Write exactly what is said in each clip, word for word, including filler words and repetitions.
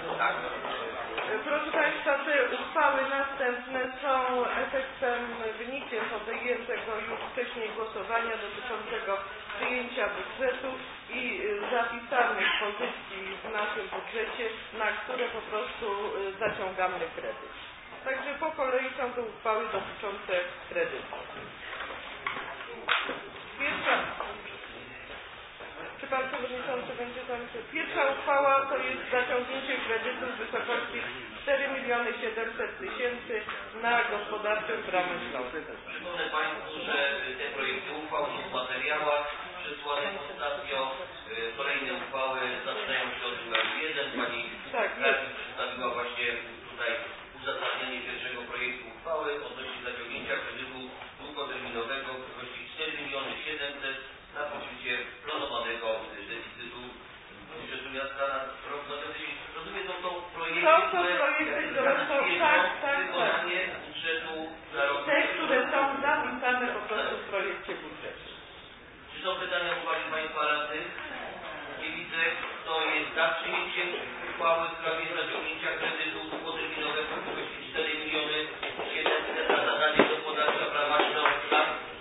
Proszę Państwa, te uchwały następne są efektem, wynikiem podjętego już wcześniej głosowania dotyczącego przyjęcia budżetu i zapisanych pozycji w naszym budżecie, na które po prostu zaciągamy kredyt. Także po kolei są to uchwały dotyczące kredytu. Pierwsza, czy Pan Przewodniczący będzie tam? Pierwsza uchwała to jest zaciągnięcie kredytu w wysokości cztery miliony siedemset tysięcy na gospodarczą bramę Śląską. Przypomnę Państwu, że te projekty uchwał są w materiałach przesłanych ostatnio. Kolejne uchwały zaczynają się od numeru jeden. Pani tak, przedstawiła właśnie tutaj uzasadnienie pierwszego projektu uchwały odnośnie zaciągnięcia kredytu długoterminowego w wysokości cztery miliony siedemset na pokrycie planowanego deficytu budżetu miasta na rok dwa tysiące dziesiąty. Rozumiem, to są projekty, to są projekty, które są tak, tak, wykonanie budżetu na rok. Te, które są zapisane po prostu w projekcie budżetu. Czy są pytania uwagi Państwa radnych? Nie widzę, kto jest za przyjęciem uchwały w sprawie zaciągnięcia kredytu długoterminowego w wysokości cztery miliony siedemset na zadanie gospodarcze prawa Śląska.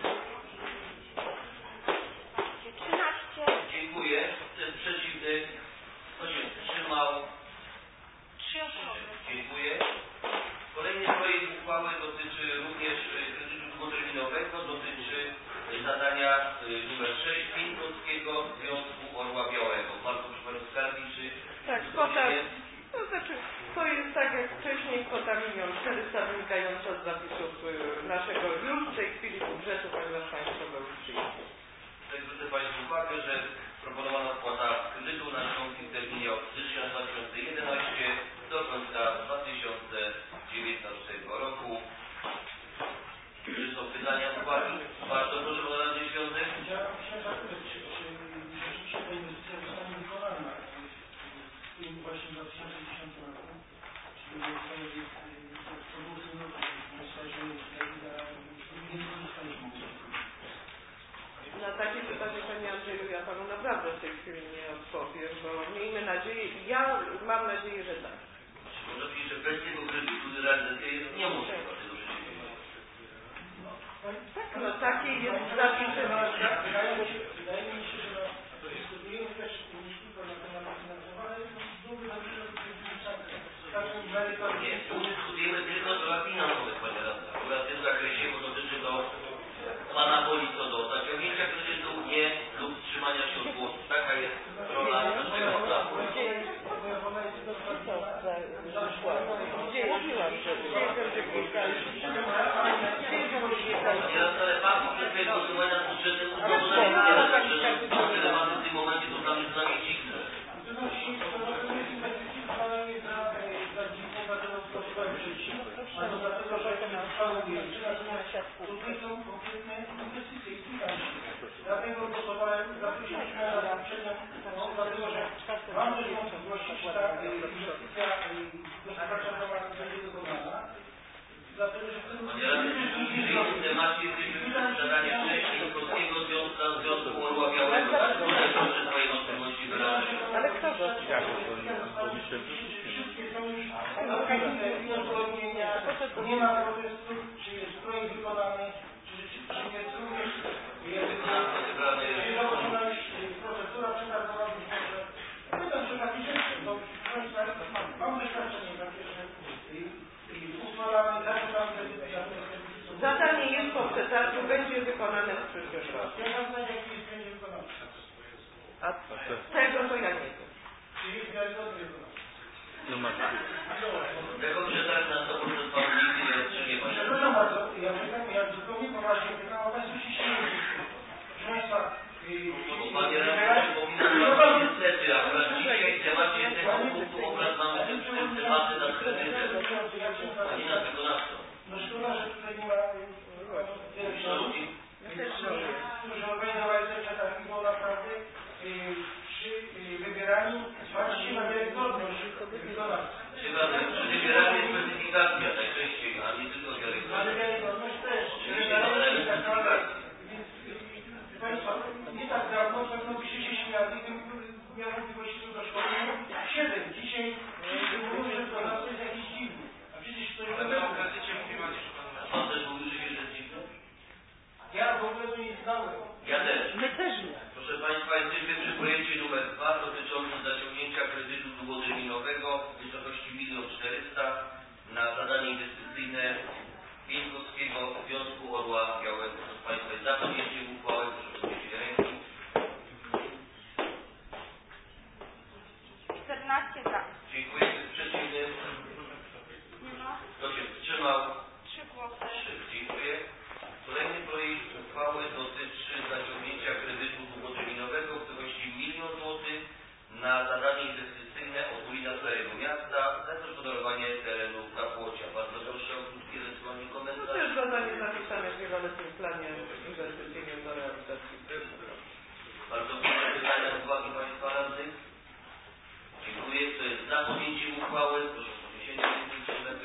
trzynaście. Dziękuję. Ten przeciwny, kto się wstrzymał? Trzy osoby. Dziękuję. Kolejny projekt uchwały dotyczy również kredytu długoterminowego, dotyczy zadania numer sześć Pińkowskiego Związku Orła Białego. Bardzo proszę skargi, czy... Tak, kwota, to znaczy, to jest tak jak wcześniej kwota milion czterysta wynikająca z zapisów naszego już w tej chwili budżetu, ponieważ Państwo go już przyjęli. Tak, zwrócę Państwu uwagę, że proponowana spłata kredytu na śląskim terminie od stycznia dwa tysiące jedenastego do końca dwa tysiące dziewiętnastego roku. Czy są pytania, uwagi? Bardzo proszę o Radę Świątek. Ja chciałem zapytać, czy rzeczywiście ta inwestycja zostanie wykonana w tym właśnie dwa tysiące dziesiątym roku? Czy to jest to było synowe, że nie korzystaliśmy z tego? Na takie pytanie, Panie Andrzeju, ja Panu naprawdę w tej chwili nie odpowiem, bo miejmy nadzieję, ja mam nadzieję, że tak. Można powiedzieć, że bez tego kredytu realizacja jest niemożliwa tego przedsięwzięcia. Tak, no takie jest zapisy. Wydaje mi się, że dyskutujemy też nie tylko na temat finansowania, ale byłby dobrze, żeby nie, tu dyskutujemy tylko o finansowych, Panie Radna. Akurat w tym zakresie, bo dotyczy to Pana woli co do zaciągnięcia kredytu, nie lub wstrzymania się od głosu. Taka jest rola naszego prawa. Mówiłam, że wiedział, że gdzieś Ale Pan przed tej głosowania z budżetem udowodnił, że są tematy w tym momencie są dla mnie co najmniej dziwne. A to dlatego, że tutaj są konkretne inwestycje i dlatego głosowałem za późniejszą na poprzednią, dlatego że mam też wątpliwości, czy ta inwestycja gospodarcza będzie wykonana. Dlatego, że Panie Radny, w tym temacie jesteśmy zadanie wcześniej Polskiego Związku Orła Białego. Tak, tutaj proszę swoje wątpliwości wyrazić. Ale kto go? Wszystkie są już organizacyjne uzgodnienia, nie ma protestu, czy jest projekt wykonany, czy rzeczywiście jest również czy dokonana już procedura przetargowa być może. Pytam się takie rzeczy, bo mam doświadczenie takie, że uchwalamy, zaczynamy te zadanie jest po przetargu, będzie wykonane w przyszłym roku. Ja mam znać, jaki jest będzie wykonany. A tego to ja nie wiem. Czy jest wiarygodny wykonany? No ma Jako przetarg na sto procent Pan nigdy nie otrzymie Pani. Przepraszam bardzo, ja pytam, ja zupełnie poważnie pytam, a Państwo się śmieją. Proszę Państwa, Panie Radny, przypominam Panu niestety, akurat dzisiaj w temacie tego punktu obrad mamy tematy nad kredytem, a nie nad wykonawcą. No szkoda, że tutaj nie ma Szanowni, którzy organizowali te przetargi, bo naprawdę przy wybieraniu patrzcie na wiarygodność wykonawcy. Chyba przy wybieraniu jest specyfikacja najczęściej, a nie tylko wiarygodność. Ale wiarygodność też. Państwa, nie tak dawno pewno byście się śmiali, gdybym miał możliwości do szkoły siedem. Dzisiaj wysokości milion czterysta na zadanie inwestycyjne Piętkowskiego Związku Orła Białego. Proszę Państwa, za podjęciem uchwały proszę podnieść ręki. czternaście za. Dziękuję. Kto jest przeciwny? Nie ma. Kto się wstrzymał? Trzy głosy. Trzy. Dziękuję. Kolejny projekt uchwały dotyczy zaciągnięcia kredytu długoterminowego w wysokości milion złotych na zadanie inwestycyjne od ulicy Starego Miasta na zagospodarowanie terenu Kapłocia. Bardzo proszę o krótkie ewentualnie To komentarz. też zadanie zapisane w wieloletnim planie inwestycyjnym do realizacji. Bardzo proszę pytania, uwagi Państwa radnych. Dziękuję. Kto jest za podjęciem uchwały? Proszę o podniesienie ręki.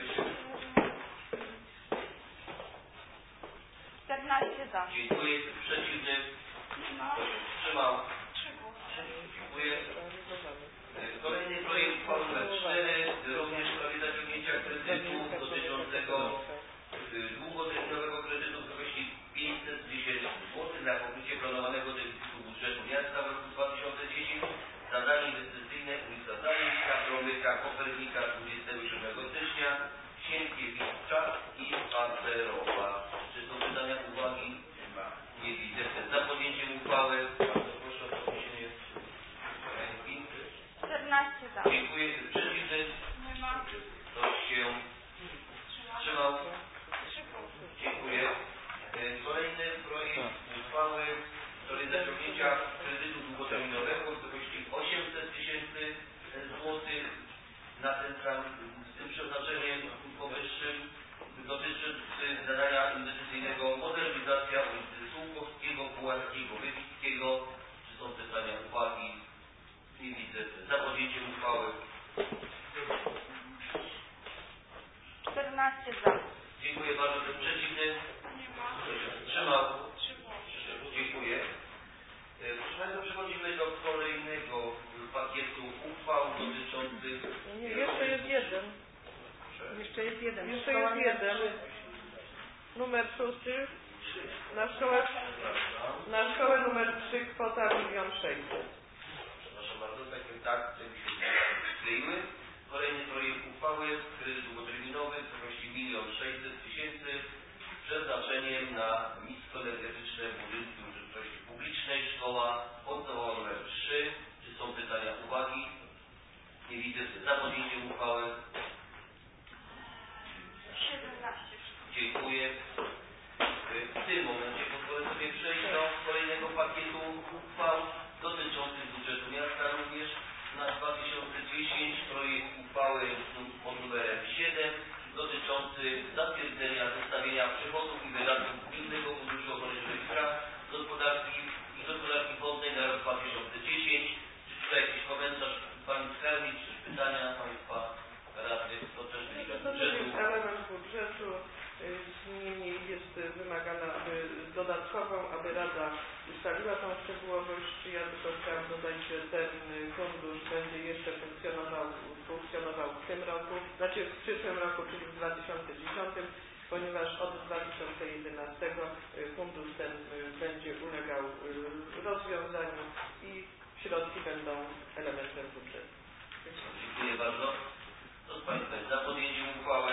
czternaście za. Dziękuję. Kto jest przeciwny? Nie ma. Kto się wstrzymał? Trzy głosy. Dziękuję. Kolejny projekt uchwały numer cztery, również w sprawie zaciągnięcia kredytu dotyczącego długoterminowego kredytu w wysokości pięćset tysięcy złotych na pokrycie planowanego deficytu budżetu miasta w roku dwa tysiące dziesiątym. Zadanie inwestycyjne ulica Zajęcia, Promyka, Kopernika dwudziestego siódmego stycznia, Sienkiewicza i Pacerowa. Czy są pytania, uwagi? Nie widzę. Za podjęciem uchwały bardzo proszę o podniesienie ręki. czternaście za. Dziękuję. Przeciwny? Nie ma. Ktoś się wstrzymał? Trzy głosy. Dziękuję. Kolejny projekt uchwały w sprawie zaciągnięcia kredytu długoterminowego w wysokości osiemset tysięcy złotych na ten sam, z tym przeznaczeniem powyższym dotyczy zadania inwestycyjnego modernizacja ulicy Sułkowskiego, Puławskiego, Wybickiego. Czy są pytania, uwagi? Nie widzę. Za podjęciem uchwały. czternaście za. Dziękuję bardzo. Ten przeciwny? Nie ma. Kto się wstrzymał? Trzy głosy. Dziękuję. Proszę Państwa, przechodzimy do kolejnego pakietu uchwał dotyczących... Nie, jeszcze jest jeden. Jeszcze jest jeden. Jeszcze jest jeden. Numer szósty. Na szkołę, na szkołę numer trzy kwota milion sześćset. Przepraszam bardzo, takie tak, jakby się skleiły. Kolejny projekt uchwały, kredyt długoterminowy w wysokości milion sześćset tysięcy z przeznaczeniem na niskoenergetyczne budynki użyteczności publicznej, szkoła podstawowa numer trzy. Czy są pytania, uwagi? Nie widzę. Za podjęciem uchwały. siedemnaście. Dziękuję. W tym momencie pozwolę sobie przejść do kolejnego pakietu uchwał dotyczących budżetu miasta również na dwa tysiące dziesiąty. Projekt uchwały pod numerem siedem dotyczący zatwierdzenia zestawienia przychodów i wydatków Gminnego Funduszu Ochrony Środowiska Gospodarki i Gospodarki Wodnej na rok dwa tysiące dziesiąty. Czy tutaj jakiś komentarz Pani Skarbnik, czy pytania Państwa radnych? To też wynika z To budżetu. jest element budżetu. Niemniej jest wymagana aby dodatkową, aby Rada ustaliła tą szczegółowość. Ja tylko chciałam dodać, że ten fundusz będzie jeszcze funkcjonował, funkcjonował w tym roku, znaczy w przyszłym roku, czyli w dwa tysiące dziesiątym, ponieważ od dwa tysiące jedenastego fundusz ten będzie ulegał rozwiązaniu i środki będą elementem budżetu. Dziękuję bardzo. To z Państwa jest za podjęciem uchwały.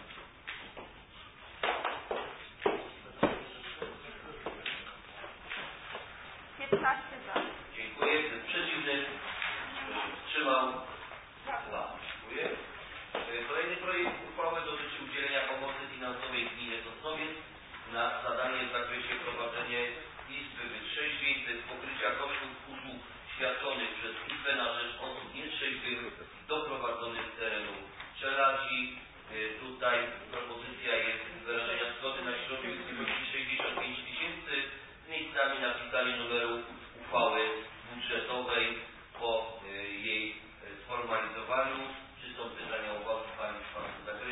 piętnaście za. Dziękuję. Kto jest przeciwny? Kto się wstrzymał? Dwa. Dziękuję. Kolejny projekt uchwały dotyczy udzielenia pomocy finansowej gminie Sosnowiec na zadanie w zakresie prowadzenia Izby Wytrzeźwień, to jest pokrycia kosztów usług świadczonych przez Izbę na rzecz osób nietrzeźwych doprowadzonych z terenu Czeladzi. Tutaj propozycja jest wyrażenia zgody na środki w wysokości sześćdziesiąt pięć tysięcy z miejscami napisania numeru uchwały budżetowej po jej sformalizowaniu. Czy są pytania, uwagi Państwa w tym zakresie?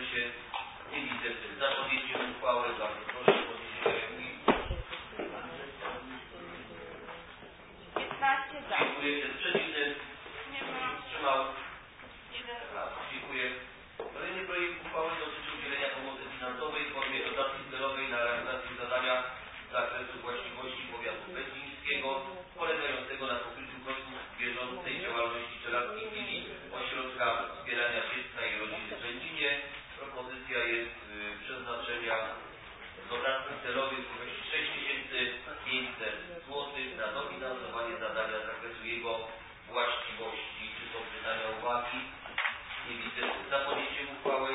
za podjęciem uchwały?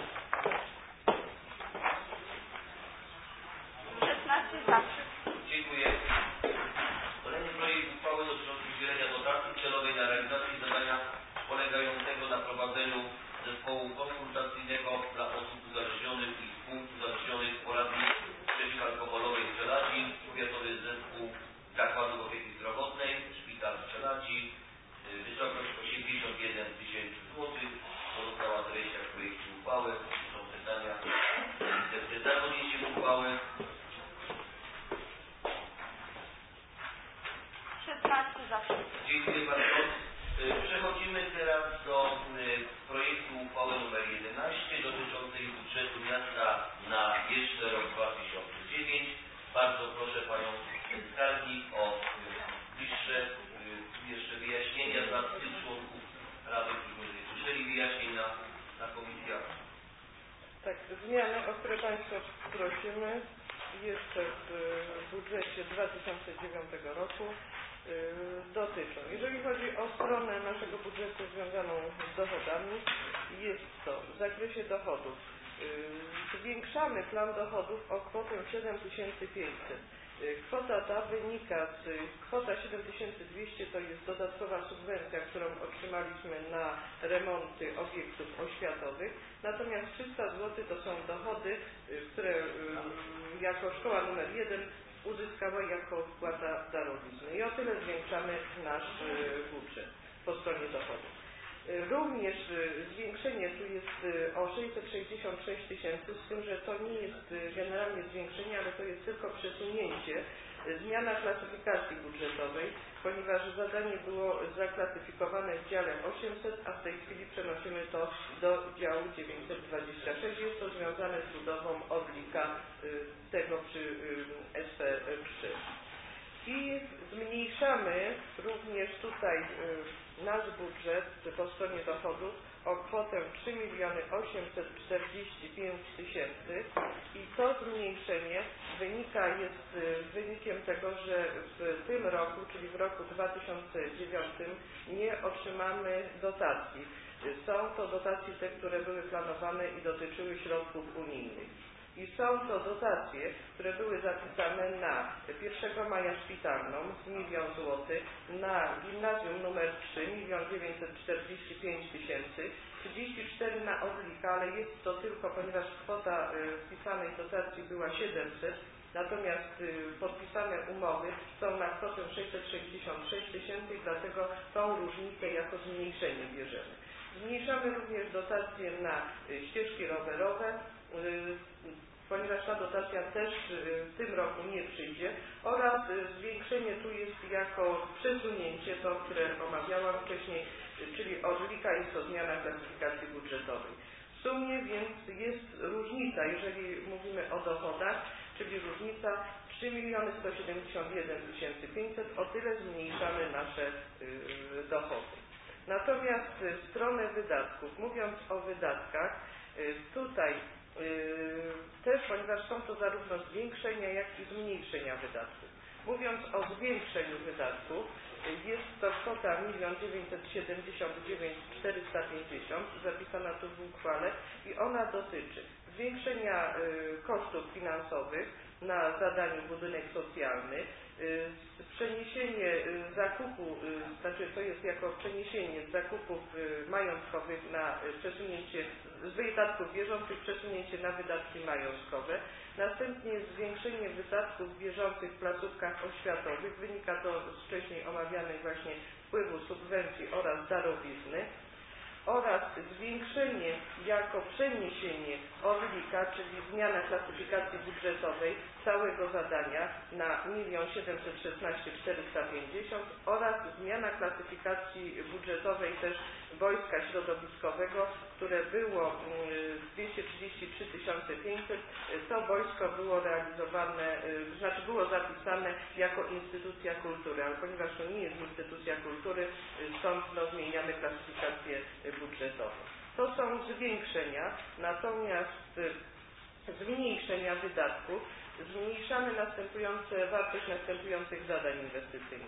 szesnaście za. Dziękuję. Kolejny projekt uchwały dotyczący udzielenia dotacji celowej na realizację zadania polegającego na prowadzeniu zespołu konsultacyjnego dla osób uzależnionych i współuzależnionych poradni przeciwalkoholowej w Czeladzi, powiatowy zespół zakładów opieki zdrowotnej, szpital w Czeladzi, wysokość osiemdziesiąt jeden tysięcy złotych. Pozostała treść projektu uchwały. Są pytania. Widzę za podjęciem uchwały. szesnaście za. Dziękuję bardzo. Przechodzimy teraz do projektu uchwały nr jedenaście dotyczącej budżetu miasta na jeszcze rok dwa tysiące dziewięć. Bardzo proszę Panią Skarbnik o bliższe jeszcze wyjaśnienia dla tych członków Rady, którzy nie słyszeli wyjaśnień na, na komisjach. Tak, zmiany, o które Państwa prosimy jeszcze w budżecie dwa tysiące dziewiątego roku dotyczą. Jeżeli chodzi o stronę naszego budżetu związaną z dochodami, jest to w zakresie dochodów. Zwiększamy plan dochodów o kwotę siedem tysięcy pięćset. Kwota ta wynika z kwota siedem tysięcy dwieście to jest dodatkowa subwencja, którą otrzymaliśmy na remonty obiektów oświatowych, natomiast trzysta złotych to są dochody, które jako szkoła numer jeden uzyskała jako wpłata darowizny i o tyle zwiększamy nasz budżet po stronie dochodów. Również zwiększenie tu jest o sześćset sześćdziesiąt sześć tysięcy, z tym, że to nie jest generalnie zwiększenie, ale to jest tylko przesunięcie, zmiana klasyfikacji budżetowej, ponieważ zadanie było zaklasyfikowane w dziale osiemset, a w tej chwili przenosimy to do działu dziewięćset dwadzieścia sześć. Jest to związane z budową Orlika tego przy S P trzy. I zmniejszamy również tutaj nasz budżet po stronie dochodów o kwotę trzy miliony osiemset czterdzieści pięć tysięcy i to zmniejszenie wynika jest wynikiem tego, że w tym roku, czyli w roku dwa tysiące dziewiątym nie otrzymamy dotacji. Są to dotacje te, które były planowane i dotyczyły środków unijnych. I są to dotacje, które były zapisane na pierwszego maja szpitalną milion złotych, na gimnazjum numer trzy milion dziewięćset czterdzieści pięć tysięcy, trzydzieści cztery na Orlika, ale jest to tylko, ponieważ kwota wpisanej dotacji była siedemset, natomiast podpisane umowy są na kwotę sześćset sześćdziesiąt sześć tysięcy i dlatego tą różnicę jako zmniejszenie bierzemy. Zmniejszamy również dotacje na ścieżki rowerowe, ponieważ ta dotacja też w tym roku nie przyjdzie, oraz zwiększenie tu jest jako przesunięcie, to które omawiałam wcześniej, czyli Orlika, jest to zmiana klasyfikacji budżetowej. W sumie więc jest różnica, jeżeli mówimy o dochodach, czyli różnica trzy miliony sto siedemdziesiąt jeden tysięcy pięćset, o tyle zmniejszamy nasze yy, dochody. Natomiast stronę wydatków, mówiąc o wydatkach, yy, tutaj też, ponieważ są to zarówno zwiększenia, jak i zmniejszenia wydatków. Mówiąc o zwiększeniu wydatków, jest to kwota milion dziewięćset siedemdziesiąt dziewięć tysięcy czterysta pięćdziesiąt, zapisana tu w uchwale i ona dotyczy zwiększenia kosztów finansowych na zadaniu budynek socjalny, przeniesienie zakupu, znaczy to jest jako przeniesienie zakupów majątkowych na przesunięcie z wydatków bieżących, przesunięcie na wydatki majątkowe. Następnie zwiększenie wydatków bieżących w placówkach oświatowych, wynika to z wcześniej omawianych właśnie wpływu subwencji oraz darowizny, oraz zwiększenie jako przeniesienie Orlika, czyli zmiana klasyfikacji budżetowej całego zadania na milion siedemset szesnaście tysięcy czterysta pięćdziesiąt oraz zmiana klasyfikacji budżetowej też Wojska Środowiskowego, które było dwieście trzydzieści trzy tysiące pięćset. To wojsko było realizowane, znaczy było zapisane jako instytucja kultury, ale ponieważ to nie jest instytucja kultury, stąd no, zmieniamy klasyfikację budżetową. To są zwiększenia, natomiast zmniejszenia wydatków zmniejszamy następujące, wartość następujących zadań inwestycyjnych.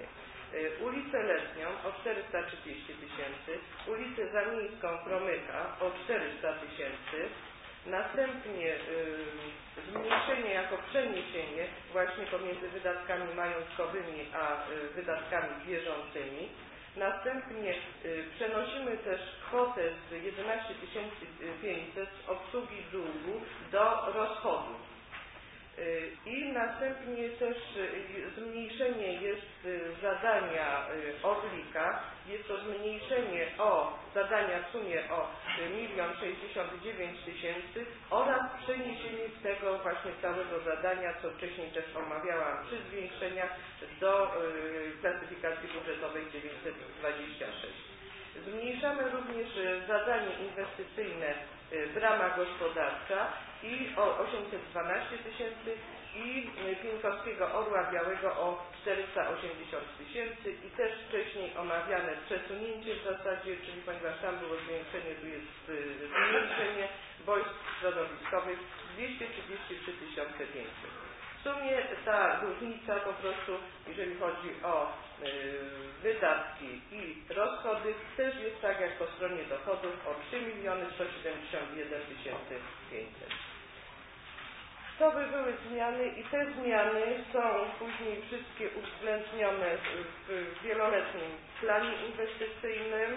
ulicę Letnią o czterysta trzydzieści tysięcy, ulicę Zamiejską Promyka o czterysta tysięcy, następnie y, zmniejszenie jako przeniesienie właśnie pomiędzy wydatkami majątkowymi a y, wydatkami bieżącymi. Następnie y, przenosimy też kwotę z jedenaście tysięcy pięćset z obsługi długu do rozchodów. I następnie też zmniejszenie jest zadania Orlika. Jest to zmniejszenie o zadania w sumie o milion sześćdziesiąt dziewięć tysięcy oraz przeniesienie tego właśnie całego zadania, co wcześniej też omawiałam, przy zwiększeniach do klasyfikacji budżetowej dziewięćset dwadzieścia sześć. Zmniejszamy również zadanie inwestycyjne brama gospodarcza i o osiemset dwanaście tysięcy i Pienkowskiego Orła Białego o czterysta osiemdziesiąt tysięcy i też wcześniej omawiane przesunięcie w zasadzie, czyli ponieważ tam było zwiększenie, tu jest zmniejszenie wojsk środowiskowych dwieście trzydzieści trzy tysiące pięćset. W sumie ta różnica po prostu, jeżeli chodzi o y, wydatki i rozchody, też jest tak jak po stronie dochodów o trzy miliony sto siedemdziesiąt jeden tysięcy pięćset. To by były zmiany i te zmiany są później wszystkie uwzględnione w, w wieloletnim planie inwestycyjnym.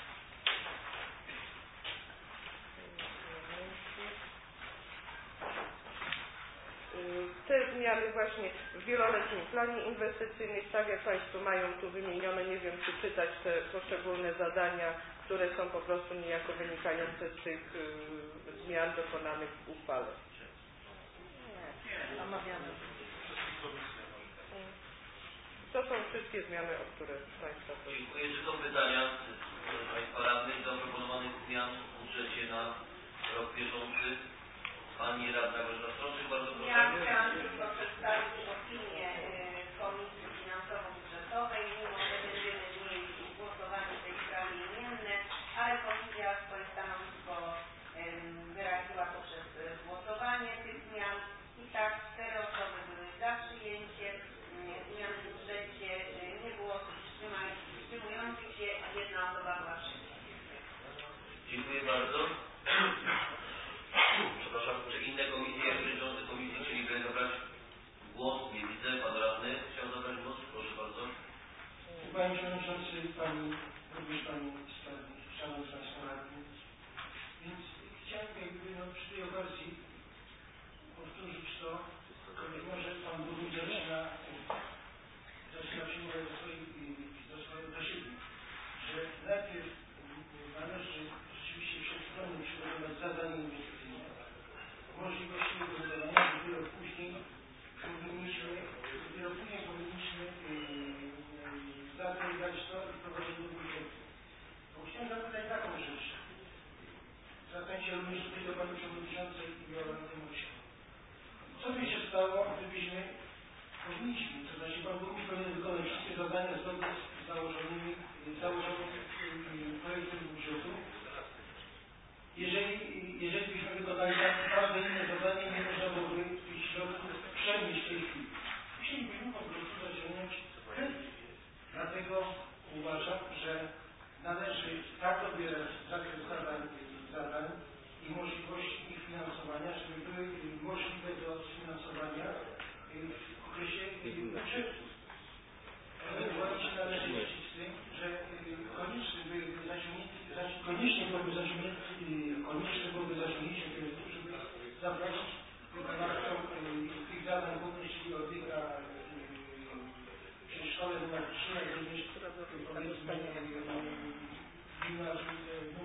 Te zmiany właśnie w wieloletnim planie inwestycyjnym, tak jak Państwo mają tu wymienione, nie wiem czy czytać te poszczególne zadania, które są po prostu niejako wynikające z tych y, zmian dokonanych w uchwale. Omawiamy. To są wszystkie zmiany, o które Państwa proszę. Dziękuję. Czy są pytania z Państwa radnych do proponowanych zmian w budżecie na rok bieżący? Pani radna Bożena Strączyk, bardzo proszę. Ja chciałam tylko przedstawić opinię Komisji Finansowo-Budżetowej, mimo że będziemy mieli głosowanie w tej sprawie imienne, ale Komisja swoje stanowisko wyraziła poprzez głosowanie tych zmian i tak cztery osoby były za przyjęciem zmian w budżecie, nie było wstrzymujących się, jedna osoba była przeciw. Dziękuję bardzo. Przepraszam, czy inne komisje, jak przewodniczący komisji chcieliby zabrać głos? Nie widzę. Pan radny chciał zabrać głos? Proszę bardzo. Panie Przewodniczący, Pani, również Pani Skarbnik, Szanowni Państwo Radni. Więc chciałem jakby no, przy tej okazji powtórzyć to, mimo że Pan Burmistrz zaczyna, zaczyna przyjmować do swoich, do swojego do siebie, że najpierw należy rzeczywiście wszechstronnie przygotować zadanie inwestycyjne, możliwości jego wykonania, dopiero później powinniśmy, dopiero później powinniśmy yy, zapowiadać to i prowadzić do budżetu. Bo chciałem zapytać taką rzecz. Zwracam się również tutaj do Pani Przewodniczącej i Violenty Musia. Co by się stało, gdybyśmy powinniśmy, to znaczy Pan Burmistrz powinien wykonać wszystkie zadania zgodnie z założonymi, założonym projektem budżetu. Jeżeli, jeżeli byśmy wykonali każde inne zadanie, nie można byłoby tych środków przenieść w tej chwili. Musielibyśmy po prostu zaciągnąć kredyt. Dlatego uważam, że należy tak dobierać zakres zadań, zadań i możliwości ich finansowania, żeby były możliwe do sfinansowania w okresie budżetu. Ewentualnie się należy liczyć z tym, że konieczny byłby zaciągnięty, koniecznie byłoby zaciągnięty, konieczne byłoby zaciągnięcie kredytu, żeby zapłacić wykonawcom tych zadań głównych, czyli opieka przedszkole numer trzy, jak również powiedzmy gimnazjum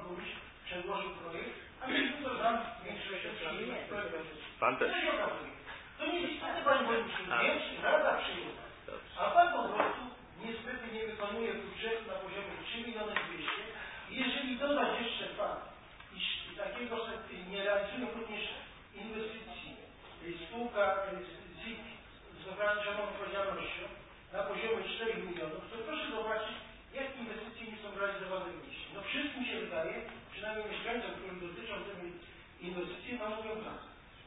burmistrz przedłożył projekt, a myśmy to znam większością przyjęli projekt. Pan też. Co się okazuje? To nie istotne, panie burmistrzu, większość rada przyjęła. A pan po prostu niestety nie wykonuje budżetu na poziomie trzy miliony dwieście i jeżeli dodać jeszcze fakt, iż takiego nie realizuje również inwestycji spółka Z I K z ograniczoną odpowiedzialnością na poziomie czterech milionów, to proszę zobaczyć, jakie inwestycje nie są realizowane w mieście. No wszystkim się wydaje, przynajmniej mieszkańcom, którym dotyczą tej inwestycji, no mówią tak.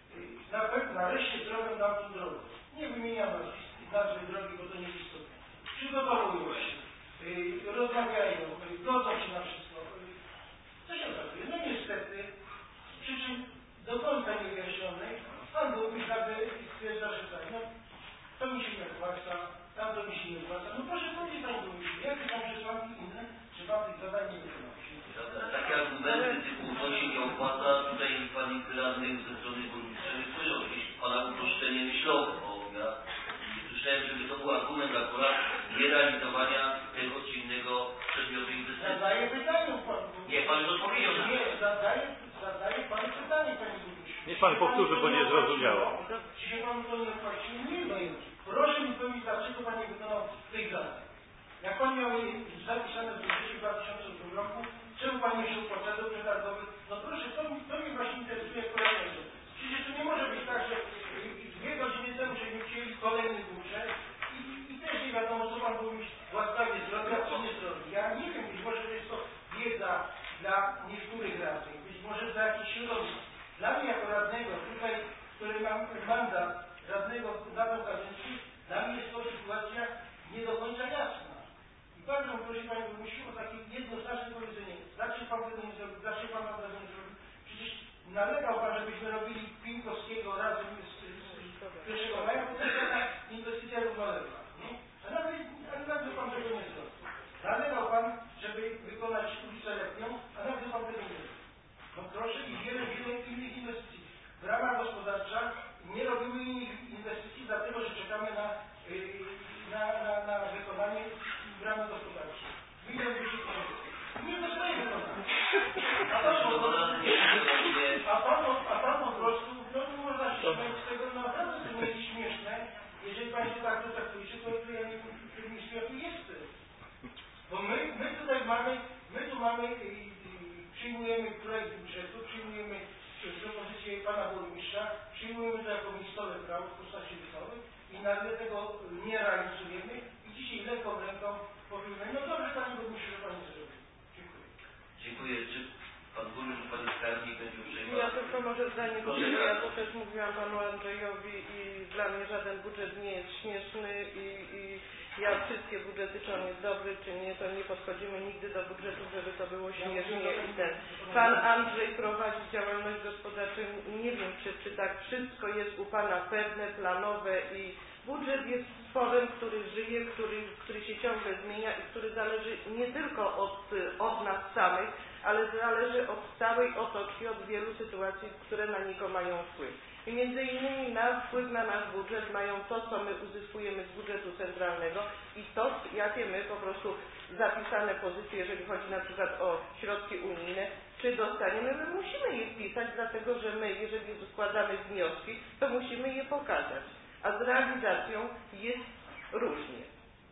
Na pewno nareszcie zrobią nam tu drogę. Nie wymieniam nazwy drogi, bo to nie jest istotne. Przygotowują się, yy, rozmawiają, yy, godzą się na wszystko. Yy, co się okazuje? No niestety, z przyczyn do końca niewyjaśnionej, pan burmistrz nagle stwierdza, że tak, no to mi się nie opłaca, tam to mi się nie opłaca. No proszę powiedzieć, panie burmistrzu, jakie są przesłanki inne, że pan tych zadań nie wykonał? Takie argumenty typu to się nie opłaca, tutaj pani radnych ze strony burmistrza nie słyszał, jakieś pana uproszczenie myślowe, bo ja nie słyszałem, żeby to był argument akurat nierealizowania tego czy innego przedmiotu inwestycji. Zadaję pytanie panu. Nie, pan już odpowiedział. Nie, zadaję, zadaję panu pytanie, panie burmistrzu. Niech pan powtórzy, bo nie zrozumiało. Czy się panu to nie opłaciło? Nie wiem. Proszę mi powiedzieć, dlaczego pan nie wykonał tych zadań. Jak pan miał je zapisane w budżecie w dwa tysiące ósmym roku, czemu pan nie wziął procedur przetargowych? No proszę, to, to mnie właśnie interesuje kolejnego. Przecież to nie może być tak, że dwie godziny temu, żeśmy chcieli kolejny budżet i, i też nie wiadomo, co pan burmistrz łaskawie zrobił, a co nie zrobił. Ja nie wiem, być może to jest to wiedza dla niektórych radnych, być może dla jakichś środowisk. Dla mnie jako radnego, tutaj, który mam mandat radnego na tą kadencję, dla mnie jest to sytuacja nie do końca jasna. I bardzo proszę panie burmistrzu o takie jednoznaczne powiedzenie. Dlaczego pan tego nie zrobił? Dlaczego pan tego nie zrobił? Przecież nalegał pan, żebyśmy robili Pinkowskiego razem z, z pierwszego maja, bo to jest taka inwestycja równoległa. Nie? A nawet, a nawet pan tego nie zrobił. Nalegał pan, żeby wykonać ulicę Letnią, a nawet pan tego nie zrobił. No proszę i wiele, wiele innych inwestycji. W ramach gospodarcza nie robimy innych inwestycji, dlatego że czekamy na, yy, na, na, na wykonanie w ramach gospodarczych. Wiele by się powiedzieć. Nie zostaje wykonane. A pan, a pan, a pan po prostu, no to można się śmiać z tego, no naprawdę to nie jest śmieszne. Jeżeli państwo tak to traktujecie, to ja nie wiem, w którym miejscu ja tu jestem. Bo my, my tutaj mamy, my tu mamy, i, i, przyjmujemy projekt budżetu, przyjmujemy propozycję pana burmistrza, przyjmujemy to jako miejscowe prawo w postaci uchwały i nagle tego nie realizujemy i dzisiaj lekką ręką powiemy, no dobrze panie burmistrzu, że pan nie zrobił. Dziękuję. Dziękuję. Czy pan burmistrz, pan skarbnik będzie uprzejmy? Ja tylko może zdanie, bo ja to też mówiłam panu Andrzejowi i dla mnie żaden budżet nie jest śmieszny i, i ja wszystkie budżety, czy on jest dobry, czy nie, to nie podchodzimy nigdy do budżetu, żeby to było śmiesznie i ten. Pan Andrzej prowadzi działalność gospodarczą, nie wiem, czy, czy tak wszystko jest u pana pewne, planowe i budżet jest stworem, który żyje, który, który się ciągle zmienia i który zależy nie tylko od, od nas samych, ale zależy od całej otoczki, od wielu sytuacji, które na niego mają wpływ. I między innymi na wpływ na nasz budżet mają to, co my uzyskujemy z budżetu centralnego i to, jakie my po prostu zapisane pozycje, jeżeli chodzi na przykład o środki unijne, czy dostaniemy, my musimy je wpisać, dlatego że my, jeżeli składamy wnioski, to musimy je pokazać. A z realizacją jest różnie.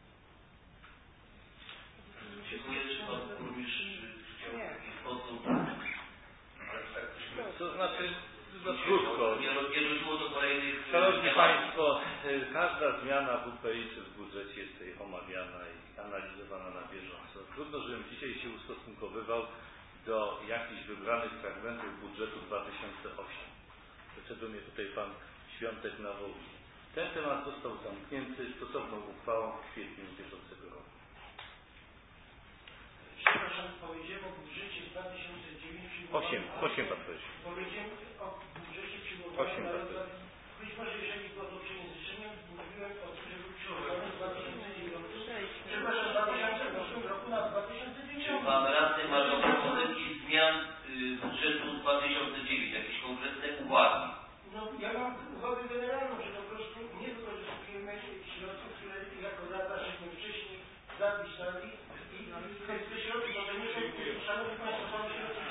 Dziękuję, czy pan burmistrz chciał w jakiś sposób, ale tak byśmy... To znaczy, no krótko. Nie, nie rzuciło do kolejnych... Szanowni Państwo, każda zmiana w U P I czy w budżecie jest tutaj omawiana i analizowana na bieżąco. Trudno, żebym dzisiaj się ustosunkowywał do jakichś wybranych fragmentów budżetu dwa tysiące ósmego. Do czego mnie tutaj pan Świątek nawołuje. Ten temat został zamknięty stosowną uchwałą w kwietniu bieżącego roku. Przepraszam, powiedziałem o budżecie dwa tysiące dziewiątym. Osiem, osiem pan powiedział. Powiedziałem o budżecie przygotowanym na rok. Być może jeżeli było to przejęzyczenie, mówiłem o tym, że był przygotowany w dwa tysiące dziewiątym. Przepraszam, w dwa tysiące ósmym roku na dwa tysiące dziewiąty. Czy pan radny ma do propozycji zmian y, budżetu dwa tysiące dziewiątym? Jakieś konkretne uwagi? No, ja mam uwagę generalną, że po prostu nie wykorzystujemy środków, które jako rada żeśmy wcześniej zapisali i te środki, bo to nie są, szanowni państwo, są środki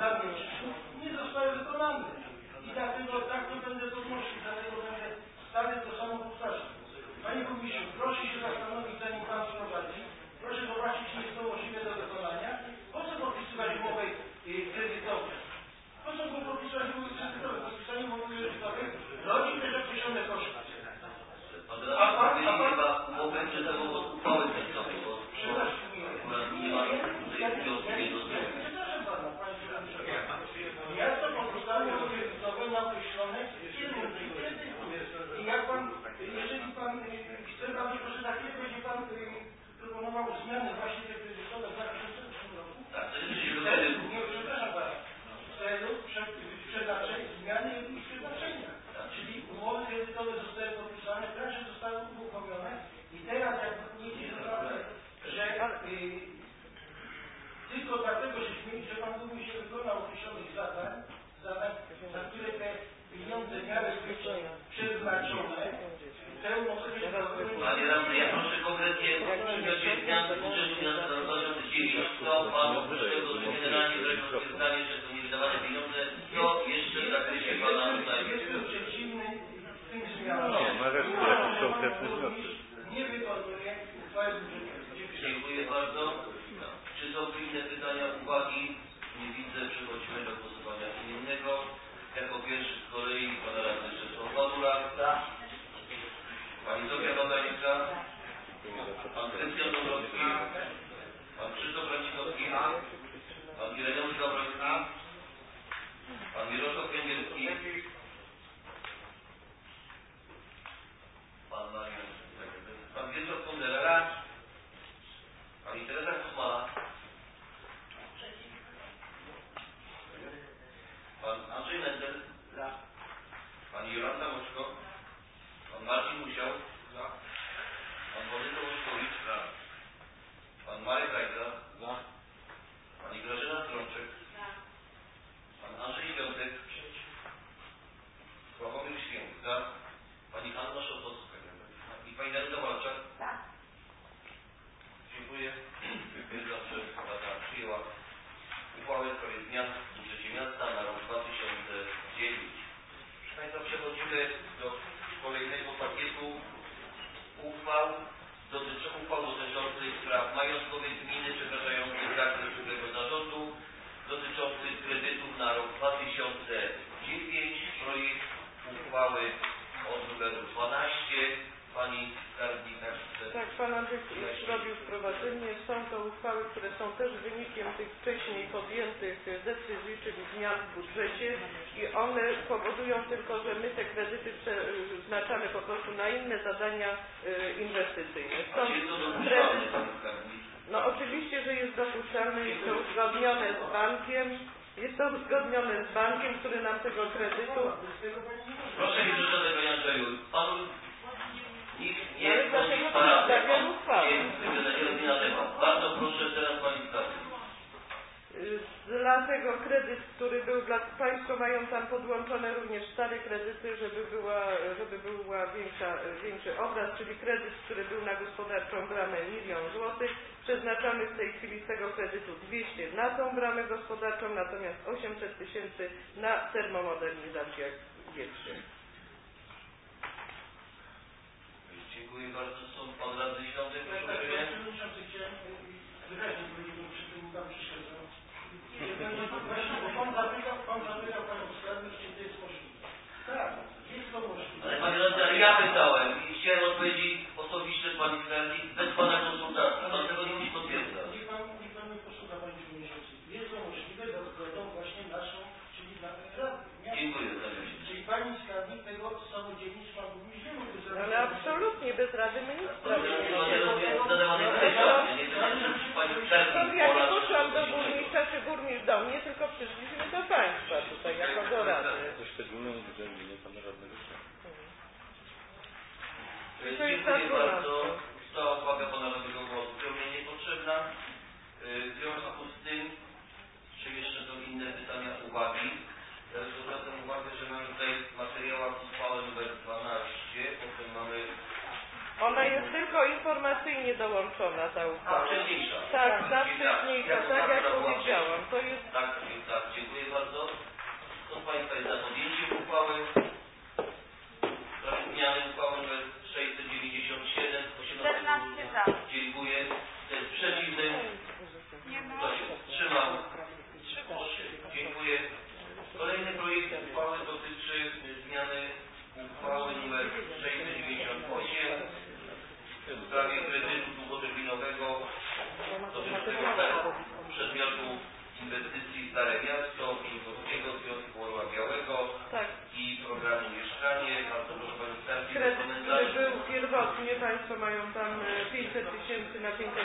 danych przyszłych nie zostały wykonane. I dlatego tak to będę podnosił, dlatego będę stale to samo powtarzał. Panie Burmistrzu, proszę się zastanowić, zanim Pan wprowadzi. Proszę zobaczyć, czy jest to możliwe do wykonania. Po co podpisywać umowę kredytową? Po co było podpisywać umowę kredytową? Podpisanie umowy kredytowej rodzi też określone koszty. A Pan chyba umowę kredytową od uchwały kredytowej, bo nie ma Przepraszam Pana, Panie Przewodniczący. Ja to podpisałem umowę kredytową na określone firmy kredytu. I jak Pan, jeżeli Pan chce, Pan proszę za chwilę będzie Pan proponował zmiany właśnie te kredytowe w dwa tysiące ósmym roku. Tak, to jest się do kredytu. Nie, przepraszam Pana. W celu przeznaczenia, zmiany ich przeznaczenia. Czyli umowy kredytowe zostały podpisane, branże zostały uruchomione i teraz jak nic nie sprawdza, że y, tylko dlatego, żeśmy, że Pan Burmistrz się wykonał określonych zadań, zadań, za które te pieniądze miały być przeznaczone, te umowy kredytowe... Panie Radny, ja proszę konkretnie w przedmiocie zmian budżetu miasta na dwa tysiące dziewięć. Co Pan oprócz tego, że generalnie wręcz stwierdzanie, że to niewydawane pieniądze, to jeszcze w zakresie Pana tutaj... Jestem przeciwny tym zmianom. No, nareszcie jakiś konkretny wniosek. Nie wykonuje uchwały budżetowej. Dziękuję bardzo. Czy są inne pytania, uwagi? Nie widzę. Przechodzimy do głosowania innego. Jako pierwszy z kolei Pan Radny Czesław Wadula. Pani Zofia Badańska. Pan Krystian Dąbrowski. Pan Krzysztof Rancikowski. Pan Ireneusz Gawroński. Pan Mirosław Kędzierski. Pan Marian. Pan Wiesław Kondera. Pani Teresa Kusmala. Pan Andrzej Mendel. Pani Jolanta Moczko. Pan Marcin Musiał. Pan Władysław Oszkowicz. Pan Marek Rajda. Pani Grażyna Strączek. Pan Andrzej Świątek. Sławomir Święk. Za. Pani Anna Szotowska. I Pani Danuta Walczak. Dziękuję. Stwierdzam, że Rada przyjęła uchwałę w sprawie zmian w budżecie miasta na rok dwa tysiące dziewięć. Proszę Państwa, przechodzimy do kolejnego pakietu uchwał dotyczących uchwał dotyczących spraw majątkowych gminy przekraczających zakres tego zarządu dotyczących kredytów na rok dwa tysiące dziewięć. Projekt uchwały od numeru dwanaście. Pani skarbnik. Tak, Pan Andrzej zrobił wprowadzenie. Są to uchwały, które są też wynikiem tych wcześniej podjętych decyzji, czyli zmian w budżecie i one powodują tylko, że my te kredyty przeznaczamy po prostu na inne zadania inwestycyjne. Są kredyt... No oczywiście, że jest dopuszczalne, jest to uzgodnione z bankiem. Jest to uzgodnione z bankiem, który nam tego kredytu... Proszę mi przeszkadzać, Panie Andrzeju. Panu nikt nie Ale dlaczego to stawiam uchwałę? Bardzo proszę teraz Pani skarbnik. Dlatego kredyt, który był dla Państwo mają tam podłączone również stare kredyty, żeby była, żeby była większa, większy obraz, czyli kredyt, który był na gospodarczą bramę milion złotych. Przeznaczamy w tej chwili z tego kredytu dwieście na tą bramę gospodarczą, natomiast osiemset tysięcy na termomodernizację wieczy. Dziękuję bardzo. Są Pan Radny Świątek, proszę Panie uprzejmie. Przewodniczący, chciałem wyraźnie powiedzieć, bo przy tym Pan przeszkadzał. Właśnie, bo Pan zapytał, Pan zapytał Panią skarbnik, czy to jest możliwe. Tak, jest to możliwe. Ale Panie Radny, ale ja pytałem i chciałem odpowiedzi osobiście z Pani skarbnik bez Pana konsultacji. Pan tego nie musi potwierdzać. Niech Pan, niech Pan mnie posłucha, Panie Przewodniczący. Jest to możliwe za zgodą właśnie naszą, czyli na Radę. Dziękuję za Czyli Pani skarbnik tego samodzielnie z Pan Burmistrz nie mógł zrobić. Ale absolutnie bez Rady Ministra. Ja nie poszłam do burmistrza, czy burmistrz do mnie, tylko przyszliśmy do Państwa tutaj jako do Rady. Ze szczególnym uwzględnieniem Pana Radnego Świątka. Dziękuję bardzo. Ta uwaga Pana Radnego była zupełnie niepotrzebna. W związku z tym, czy jeszcze są inne pytania, uwagi? Ja zwracam uwagę, że mamy tutaj w materiałach uchwałę numer dwanaście, potem mamy... Ona jest tylko informacyjnie dołączona, ta uchwała. A, wcześniejsza. Tak, ta wcześniejsza, tak jak powiedziałam. To jest... Tak, tak, dziękuję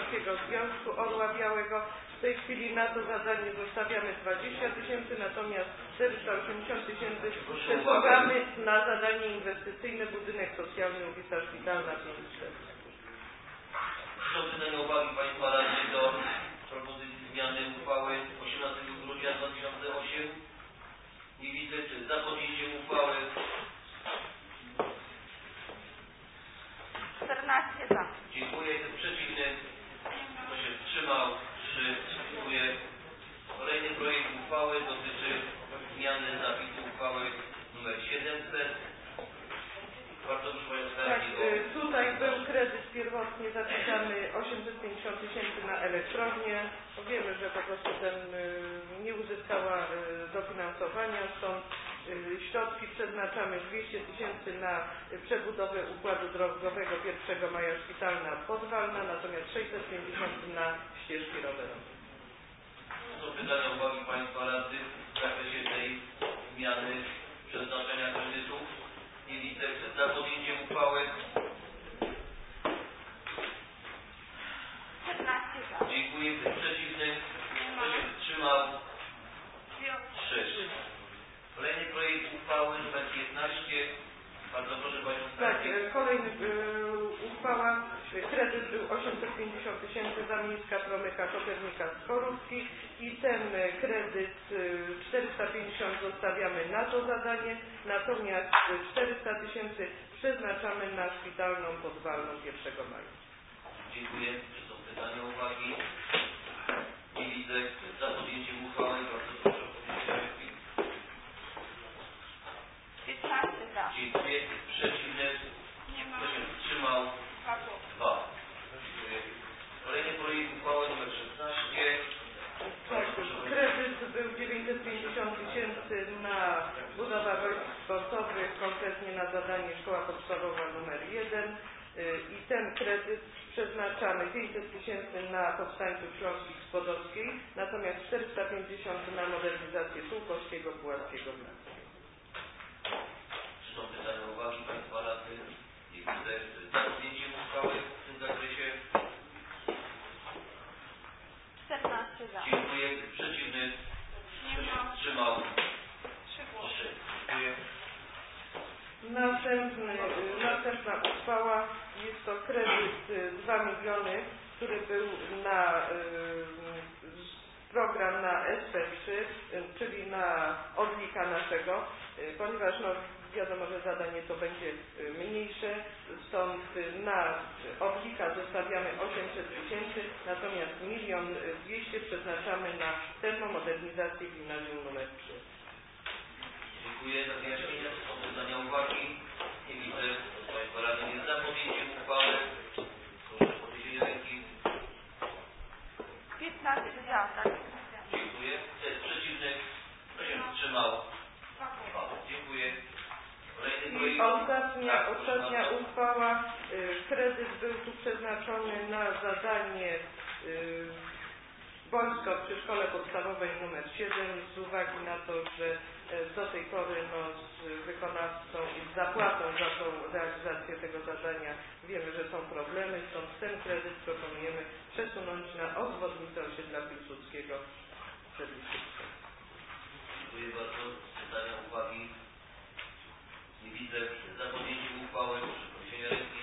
Polskiego Związku Orła Białego. W tej chwili na to zadanie zostawiamy dwadzieścia tysięcy, natomiast czterysta osiemdziesiąt tysięcy przesuwamy na zadanie inwestycyjne budynek socjalny ulica Szpitalna pięć cztery. Proszę pytania uwagi Państwa radnych do propozycji zmiany uchwały osiemnastego grudnia dwa tysiące ósmego. Nie widzę, czy za podjęciem uchwały. czternaście za. Dziękuję. Kto jest przeciwny? Kto się wstrzymał? trzy. Dziękuję. Kolejny projekt uchwały dotyczy zmiany zapisu uchwały nr siedemset. Bardzo proszę Państwa. Tak, y, tutaj był kredyt pierwotnie zapisany osiemset pięćdziesiąt tysięcy na elektrownię. Wiemy, że po prostu ten y, nie uzyskała y, dofinansowania, stąd y, środki przeznaczamy dwieście tysięcy na y, przebudowę układu drogowego pierwszego maja Szpitalna Podwalna, natomiast sześćset pięćdziesiąt na ścieżki rowerowe. Do pytania uwagi Państwa radnych w zakresie tej zmiany przeznaczenia kredytów. Nie widzę, za podjęciem uchwały. czternaście za. Dziękuję. Kto jest przeciwny? Kto się wstrzymał? trzy. Kolejny projekt uchwały numer piętnaście. Bardzo proszę Panią Tak, Skarbnik. kolejny y, uchwała. Kredyt był osiemset pięćdziesiąt tysięcy za Miejska Promyka Kopernika z Chorówki i ten kredyt y, czterysta pięćdziesiąt zostawiamy na to zadanie, natomiast czterysta tysięcy przeznaczamy na Szpitalną Podwalną pierwszego maja. Dziękuję. Czy są pytania, uwagi? Nie widzę. Za podjęciem uchwały bardzo proszę o podjęcie ręki. piętnaście za. Dziękuję. Przeciwny? Nie ma. Kto się wstrzymał? dwa. Dziękuję. Kolejny projekt uchwały nr szesnaście. Tak, kredyt był dziewięćset pięćdziesiąt tysięcy na budowę wojsk sportowych, konkretnie na zadanie Szkoła Podstawowa numer jeden i ten kredyt przeznaczamy pięćset tysięcy na powstańców śląskich z Podolskiej, natomiast czterysta pięćdziesiąt na modernizację Sułkowskiego, Puławskiego w Lasie. Czy są pytania, uwagi Państwa radnych? Nie widzę. Za podjęciem uchwały w tym zakresie. czternaście za. Dziękuję. Przeciwny? Kto się wstrzymał? trzy. Dziękuję. Następny, następna uchwała jest to kredyt dwa miliony, który był na y, program na S P trzy, czyli na odlika naszego, y, ponieważ no, wiadomo, że zadanie to będzie mniejsze, stąd na odlika zostawiamy osiemset tysięcy, natomiast milion dwieście przeznaczamy na termomodernizację gimnazjum numer trzy. Dziękuję za wyjaśnienie. Są pytania, uwagi? Nie widzę. Kto z Państwa radnych jest za podjęciem uchwały? Proszę o podniesienie ręki. piętnaście za, tak. Dziękuję. Kto jest przeciwny? Kto się wstrzymał? dwa. Dziękuję. Kolejny I projekt. ostatnia, Tak, ostatnia proszę uchwała, y, kredyt był tu przeznaczony na zadanie y, wojsko przy szkole podstawowej numer siedem z uwagi na to, że y, do tej pory no, z wykonawcą i z zapłatą za tą realizację tego zadania wiemy, że są problemy, stąd ten kredyt proponujemy przesunąć na obwodnicę osiedla Piłsudskiego przed Liszczyckiem. Dziękuję bardzo. Pytania, uwagi? Nie widzę. Za podjęciem uchwały proszę o podniesienie ręki.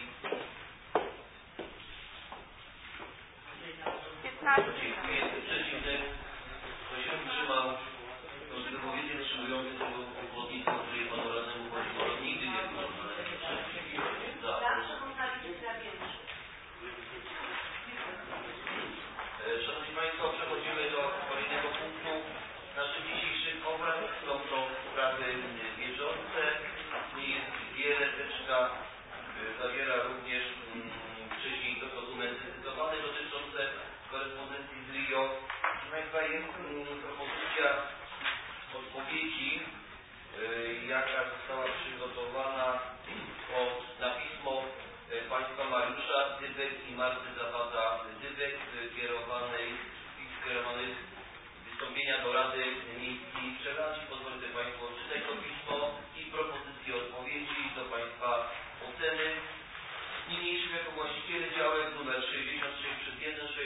piętnaście. Dziękuję. Przeciwny. Kto się wstrzymał? To z wypowiedzi wstrzymujący tego obwodnicę, o której Panu radnemu chodziło, to nigdy nie było. Za. Zawsze można liczyć na większe. E, Szanowni Państwo, przechodzimy do kolejnego punktu naszych dzisiejszych obrad. Są to sprawy bieżące. Nie jest wiele, teczka zawiera również mm, wcześniej dokumenty cytowane dotyczące korespondencji z Rio. Proszę Państwa, jest mm, propozycja odpowiedzi, y, jaka została przygotowana o, na pismo y, Państwa Mariusza Dybek i Marty Zawada Dybek y, kierowanej, skierowanej wystąpienia do Rady Miejskiej Przeladzi. Pozwolę sobie Państwu odczytać to pismo i propozycje odpowiedzi do Państwa oceny. Niniejszym jako właściciele działek numer sześćdziesiąt sześć przez jeden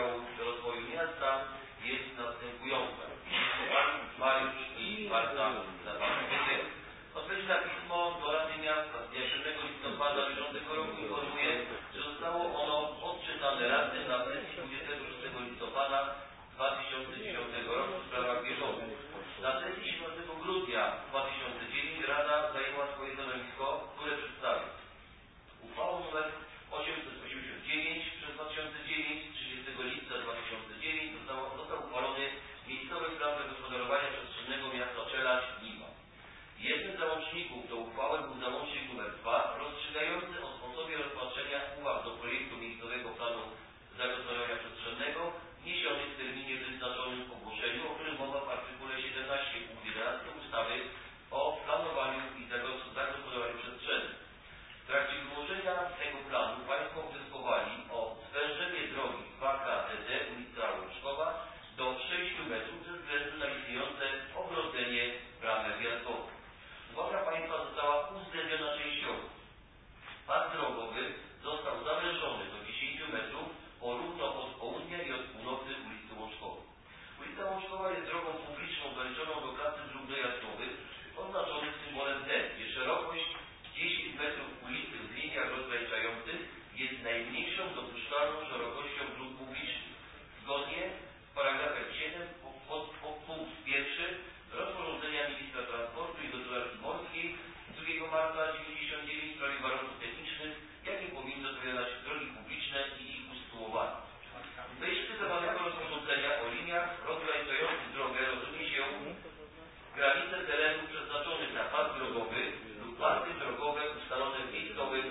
działu rozwoju miasta jest następująca. Pan Mariusz i Marta Zabaczny. Odpowiedź na pismo do Rady Miasta z dnia siódmego listopada bieżącego roku informuje, że zostało ono odczytane radnym na sesji dwudziestego szóstego listopada dwa tysiące dziesiątego roku w sprawach bieżących. Na sesji siedemnastego grudnia dwa tysiące dziewiątego Rada zajęła swoje stanowisko, które przedstawię. Uchwałą nr osiemset osiemdziesiąt dziewięć przez dwa tysiące dziewięć trzydziestego lipca dwa tysiące dziewiątego został, został uchwalony miejscowy plan zagospodarowania przestrzennego miasta Czeladź Liwa. Jednym z załączników do uchwały był załącznik nr dwa rozstrzygający o sposobie rozpatrzenia uwag do projektu miejscowego planu zagospodarowania przestrzennego wniesionych w terminie wyznaczonym w ogłoszeniu, o którym mowa w artykule siedemnaście punkt jedenaście ustawy o planowaniu i zagospodarowaniu przestrzennym. W trakcie wyłożenia tego planu Państwo wnioskowali o zwężenie drogi dwa K D D ulica Łączkowa do sześciu metrów ze względu na istniejące ogrodzenie bramy wjazdową. Uwaga Państwa została uwzględniona częściowo. Pas drogowy został zawężony do dziesięciu metrów porówno od południa i od północy ulicy Łączkowej. Ulica Łączkowa jest drogą publiczną zaliczoną do klasy dróg dojazdowych oznaczonych symbolem D, gdzie szerokość dziesięć metrów ulicy w liniach rozgraniczających jest najmniejszą dopuszczalną szerokością dróg publicznych. Zgodnie z paragrafem siedem pod, pod punkt pierwszy rozporządzenia Ministra Transportu i Gospodarki Morskiej z drugiego marca dziewięćdziesiątego dziewiątego w sprawie warunków technicznych, jakie powinny odpowiadać drogi publiczne i ich usytuowanie. W myśl cytowanego rozporządzenia o liniach rozgraniczających drogę rozumie się granice terenów przeznaczonych na pas drogowy lub pasy drogowe ustalone w miejscowym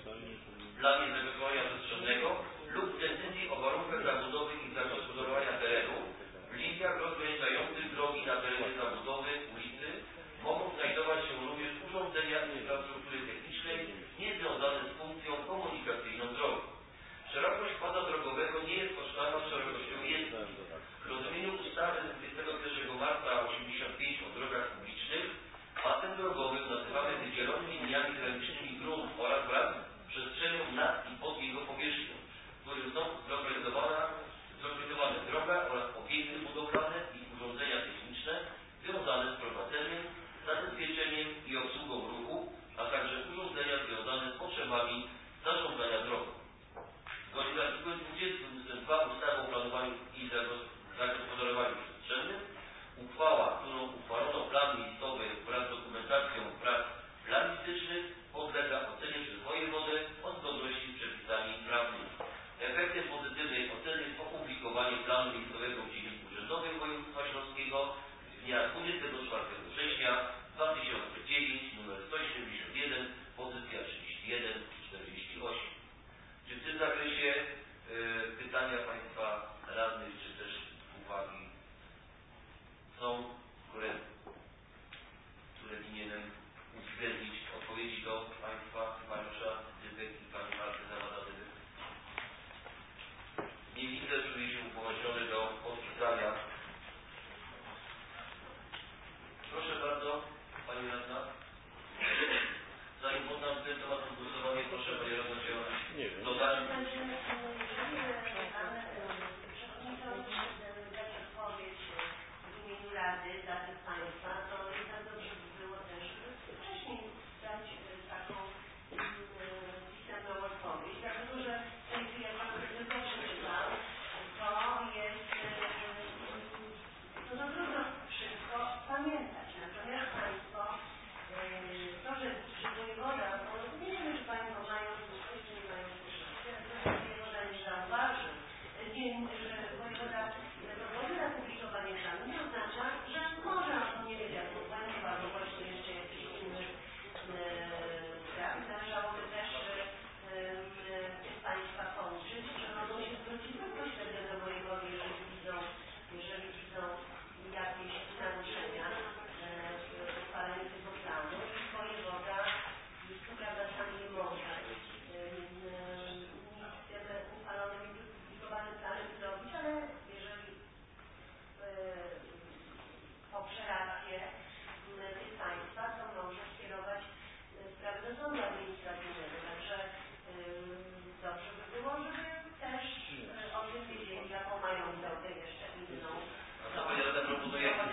planie zagospodarowania przestrzennego lub decyzji o warunkach zabudowy i zagospodarowania terenu. W liniach rozgraniczających drogi na terenie zabudowy ulicy mogą znajdować się również urządzenia infrastruktury technicznej niezwiązane z funkcją komunikacyjną drogi. Szerokość pasa drogowego nie jest tożsama z szerokością jezdni. W rozumieniu ustawy z dwudziestego pierwszego marca osiemdziesiąt pięć o drogach publicznych pasem drogowym nazywamy wydzielonymi liniami granicznymi grunt oraz wraz z przestrzenią nad i pod jego powierzchnią, w którym są zlokalizowana, zlokalizowane droga oraz obiekty budowlane i urządzenia techniczne związane z prowadzeniem, zabezpieczeniem i obsługą ruchu, a także urządzenia związane z potrzebami zarządzania drogą. Zgodnie z artykułem dwudziestym ustęp dwa ustawy o planowaniu i zagospodarowaniu przestrzennym uchwała, którą uchwalono plan miejscowy wraz z dokumentacją prac planistycznych podlega ocenie przez wojewodę o zgodności z przepisami prawnymi. Efektem pozytywnej oceny jest opublikowanie planu miejscowego w Dzienniku Urzędowym Województwa Śląskiego z dnia dwudziestego czwartego września dwa tysiące dziewiątego nr sto siedemdziesiąt jeden, pozycja trzydzieści jeden czterdzieści osiem. Czy w tym zakresie y, pytania Państwa radnych, czy też uwagi są, które, które powinienem uwzględnić w odpowiedzi do Państwa Mariusza Dybek i Pani Marty Zawada-Dybek? Nie widzę, czuję się upoważniony do podpisania. Proszę bardzo, Pani Radna. Zanim poddam ten temat głosowanie, proszę Pani Radna się dodać.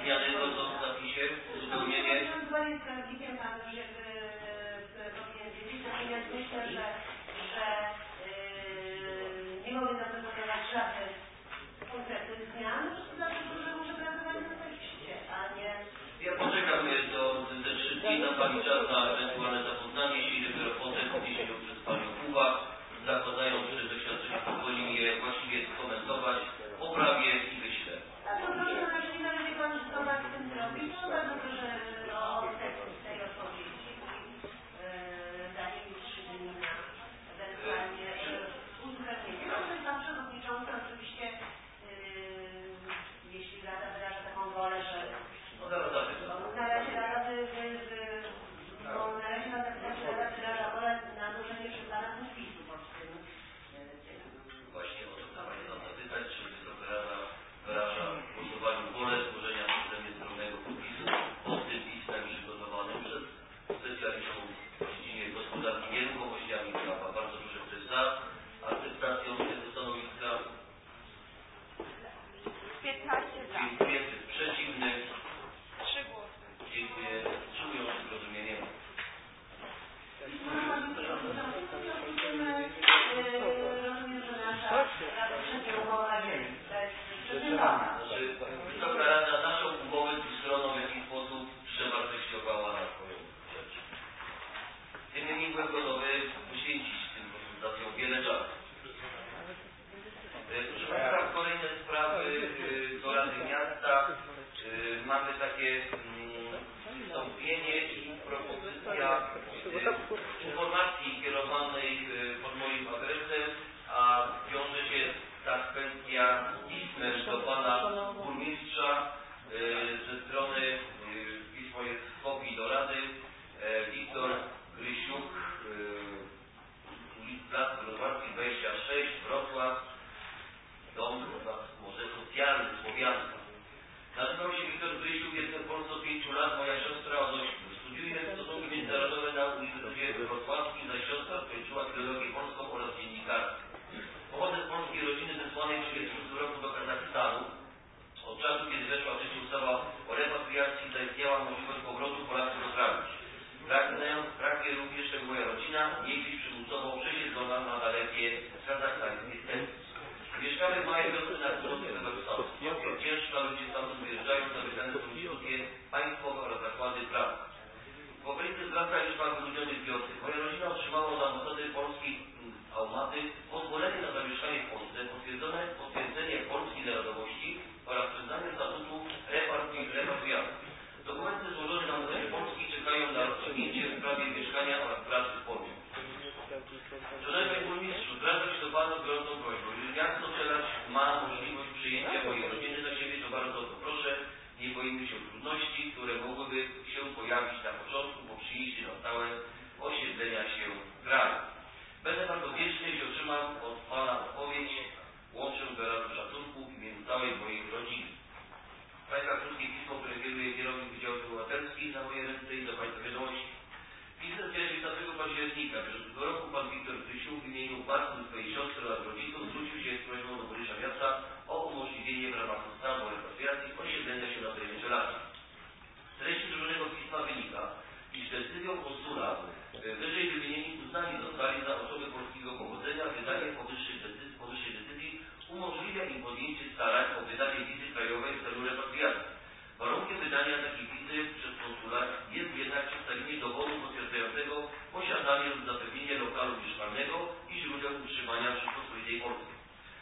zmiany to są w zapisie, uzupełnienie. Zgodnie z prawnikiem pan już jakby powinien wiedzieć, natomiast myślę, że, że yy, nie mogę zaproponować żadnych konkretnych zmian, dlatego, że muszę pracować na tekście, a nie... Ja poczekam do te trzy dni, na Pani czas na ewentualne zapoznanie się i dopiero potem jeśli przez Panią uwag, zakładając, że doświadczenie pozwoli mi je właściwie skomentować, poprawię i wyślę. Tak, no proszę, znaczy nie zależy Pan, co Pan z tym zrobi, to bardzo proszę o tekst tej odpowiedzi i danie mi trzy dni na ewentualnie uzupełnienie. No to Pan Przewodniczący oczywiście, jeśli Rada wyraża taką wolę, że No zaraz zapytam. na razie Rada wy, wy, wy, no, na razie Rada wyraża wolę na złożenie przez Pana podpisu pod tym. Właśnie o to chcę Pani nam zapytać, czy Wysoka Rada wyraża w głosowaniu wolę złożenia przeze mnie stronnego podpisu pod tym pismem przygotowanym przez specjalistów w dziedzinie gospodarki nieruchomościami prawa. Bardzo proszę, kto jest za akceptacją tego stanowiska. piętnaście za. Dziękuję. Kto jest przeciwny? Trzy głosy. Dziękuję. Wstrzymują się zrozumieniem. Wysoka Rada naszą umowę dwustronną w jakiś sposób przewartościowała na swoją rzecz. Tym niemniej byłem gotowy poświęcić tym konsultacjom wiele czasu. Proszę Państwa, kolejne sprawy do Rady Miasta. Mamy takie wystąpienie i propozycja informacji kierowanej pod moim adresem, a wiąże się ta kwestia pismem do Pana Burmistrza ze strony, pismo jest w kopii do Rady, Wiktor Grysiuk, Plac Browarski dwadzieścia sześć, Wrocław, dom może socjalny, Słowianka. Nazywam się Wiktor Grysiuk, jestem w Polsce od pięciu lat, moja siostra od ośmiu. Studiuję stosunki międzynarodowe na Uniwersytecie Wrocławskim, zaś siostra skończyła filologię polską oraz dziennikarstwo. Pochodzę z polskiej rodziny zesłanej w tysiąc dziewięćset trzydziestym roku do Kazachstanu. Od czasu, kiedy weszła w życie ustawa o repatriacji, zaistniała możliwość powrotu Polaków do kraju. Pragnę, pragnę również, żeby moja rodzina niegdyś przymusowo przesiedlona na dalekie kazachstańskie stepy. Mieszkamy w małej wiosce na północy Kazachstanu. Ciężko ludzie stamtąd wyjeżdżają, zawieszane są instytucje państwowe oraz zakłady pracy. W okolicy wzrasta liczba wyludnionych wiosek. Moja rodzina otrzymała od ambasady polskiej Almaty pozwolenie na zamieszkanie w Polsce, potwierdzone potwierdzenie polskiej narodowości oraz przyznanie statusu repatrianta. Dokumenty złożone na ambasady polskiej czekają na rozstrzygnięcie w sprawie mieszkania oraz pracy w Polsce. Szanowny Panie Burmistrzu, zwracam się do Pana z gorącą prośbą. Jeżeli miasto Czelacz ma możliwość przyjęcia mojej rodziny na siebie, to bardzo o to proszę. Nie boimy się trudności, które mogłyby się pojawić na początku po przyjściu na stałe osiedlenia się w kraju. Będę bardzo wdzięczny, jeśli otrzymam od Pana odpowiedź. Łączę wyrazu szacunku w imieniu całej mojej rodziny. Państwa krótkie pismo, które kieruje kierownik Wydziałów Obywatelskich na moje ręce i do Państwa wiadomości. Pisem z dziewiętnastego października bieżącego roku pan Wiktor Grysiuk w imieniu Matki swojej siostry oraz rodziców zwrócił się z prośbą do burmistrza miasta o umożliwienie w ramach ustawy o repatriacji osiedlenia się na terenie Czeladzi. Z treści złożonego pisma wynika, iż decyzją konsula wyżej wymienieni uznani zostali za osoby polskiego pochodzenia. Wydanie powyższej decyzji, powyższej decyzji umożliwia im podjęcie starań o wydanie wizy krajowej w celu repatriacji. Warunkiem wydania takiej wizy przez konsula jest jednak przedstawienie dowodu potwierdzającego posiadanie lub zapewnienie lokalu mieszkalnego i źródeł utrzymania w Rzeczypospolitej Polskiej.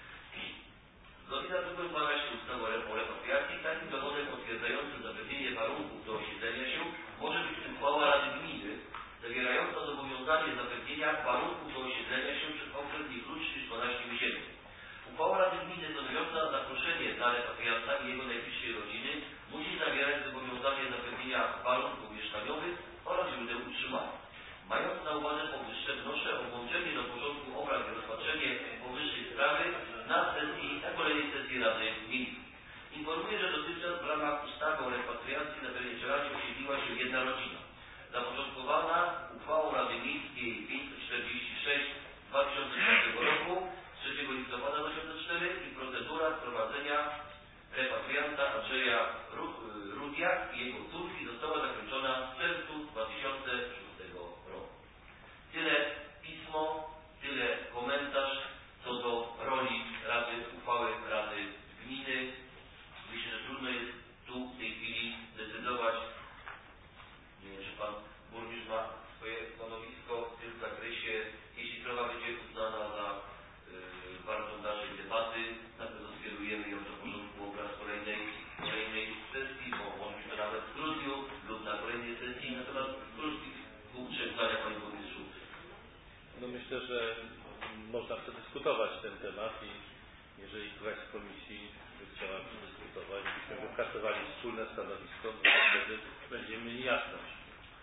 Zgodnie z artykułem dwunastym ustawy o repatriacji takim dowodem potwierdzającym zapewnienie warunków do osiedlenia się może być uchwała Rady Gminy zawierająca zobowiązanie zapewnienia warunków do osiedlenia się przez okres nie krótszy niż dwanaście miesięcy. Uchwała Rady Gminy stanowiąca zaproszenie dla repatrianta i jego najbliższej rodziny musi zawierać zobowiązanie zapewnienia warunków mieszkaniowych oraz źródeł utrzymania. Mając na uwadze powyższe, wnoszę o włączenie do porządku obrad i rozpatrzenie powyższej sprawy na sesji, na kolejnej sesji Rady Gminy. Informuję, że dotychczas w ramach ustawy o repatriacji na terenie Czeladzi osiedliła się jedna rodzina. Zapoczątkowana uchwałą Rady Miejskiej pięćset czterdzieści sześć z dwa tysiące czwartego roku, trzeciego listopada dwa tysiące czwartego i procedura wprowadzenia repatrianta Andrzeja Rudiak i jego córki została zakończona w czerwcu dwa tysiące szóstego roku. Tyle pismo, tyle komentarz co do roli Rady, uchwały Rady Gminy. Myślę, że trudno jest tu w tej chwili decydować. Nie wiem, czy Pan Burmistrz ma swoje stanowisko w tym zakresie. Jeśli sprawa będzie uznana za yy, wartą dalszej debaty, na pewno skierujemy ją do porządku obrad kolejnej, kolejnej sesji, bo może być to nawet w grudniu lub na kolejnej sesji na temat krótkich dwóch, trzech zdaniach, Panie Burmistrzu. No myślę, że można przedyskutować ten temat i jeżeli któraś z komisji by chciała przedyskutować, byśmy wypracowali wspólne stanowisko, no to wtedy będziemy mieli jasność.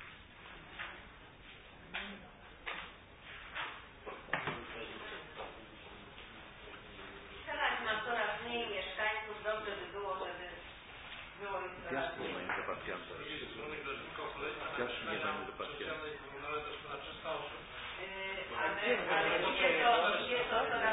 Teraz ma coraz mniej mieszkańców, dobrze by było, żeby było ich coraz Jasne, mniej. panie repatrianta. Jasne, nie mamy repatrianta. Ale, ale idzie to, idzie to coraz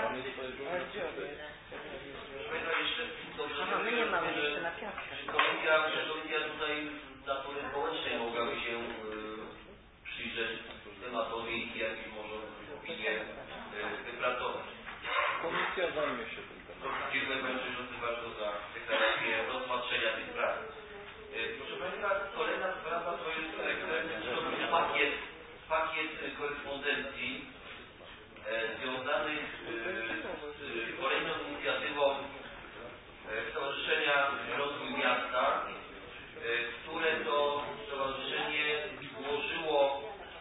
Aha, my nie mamy jeszcze na piątkę. Komisja, komisja tutaj natury społecznej mogłaby się y, przyjrzeć tematowi i jakiś może opinię y, wypracować. Komisja zajmie się tym tematem. Dziękuję Panie Przewodniczący bardzo za deklarację rozpatrzenia tej sprawy. Y, proszę Państwa, kolejna sprawa to jest y, pakiet, pakiet korespondencji y, związanych y, z kolejną inicjatywą Stowarzyszenia Rozwój Miasta, które to stowarzyszenie złożyło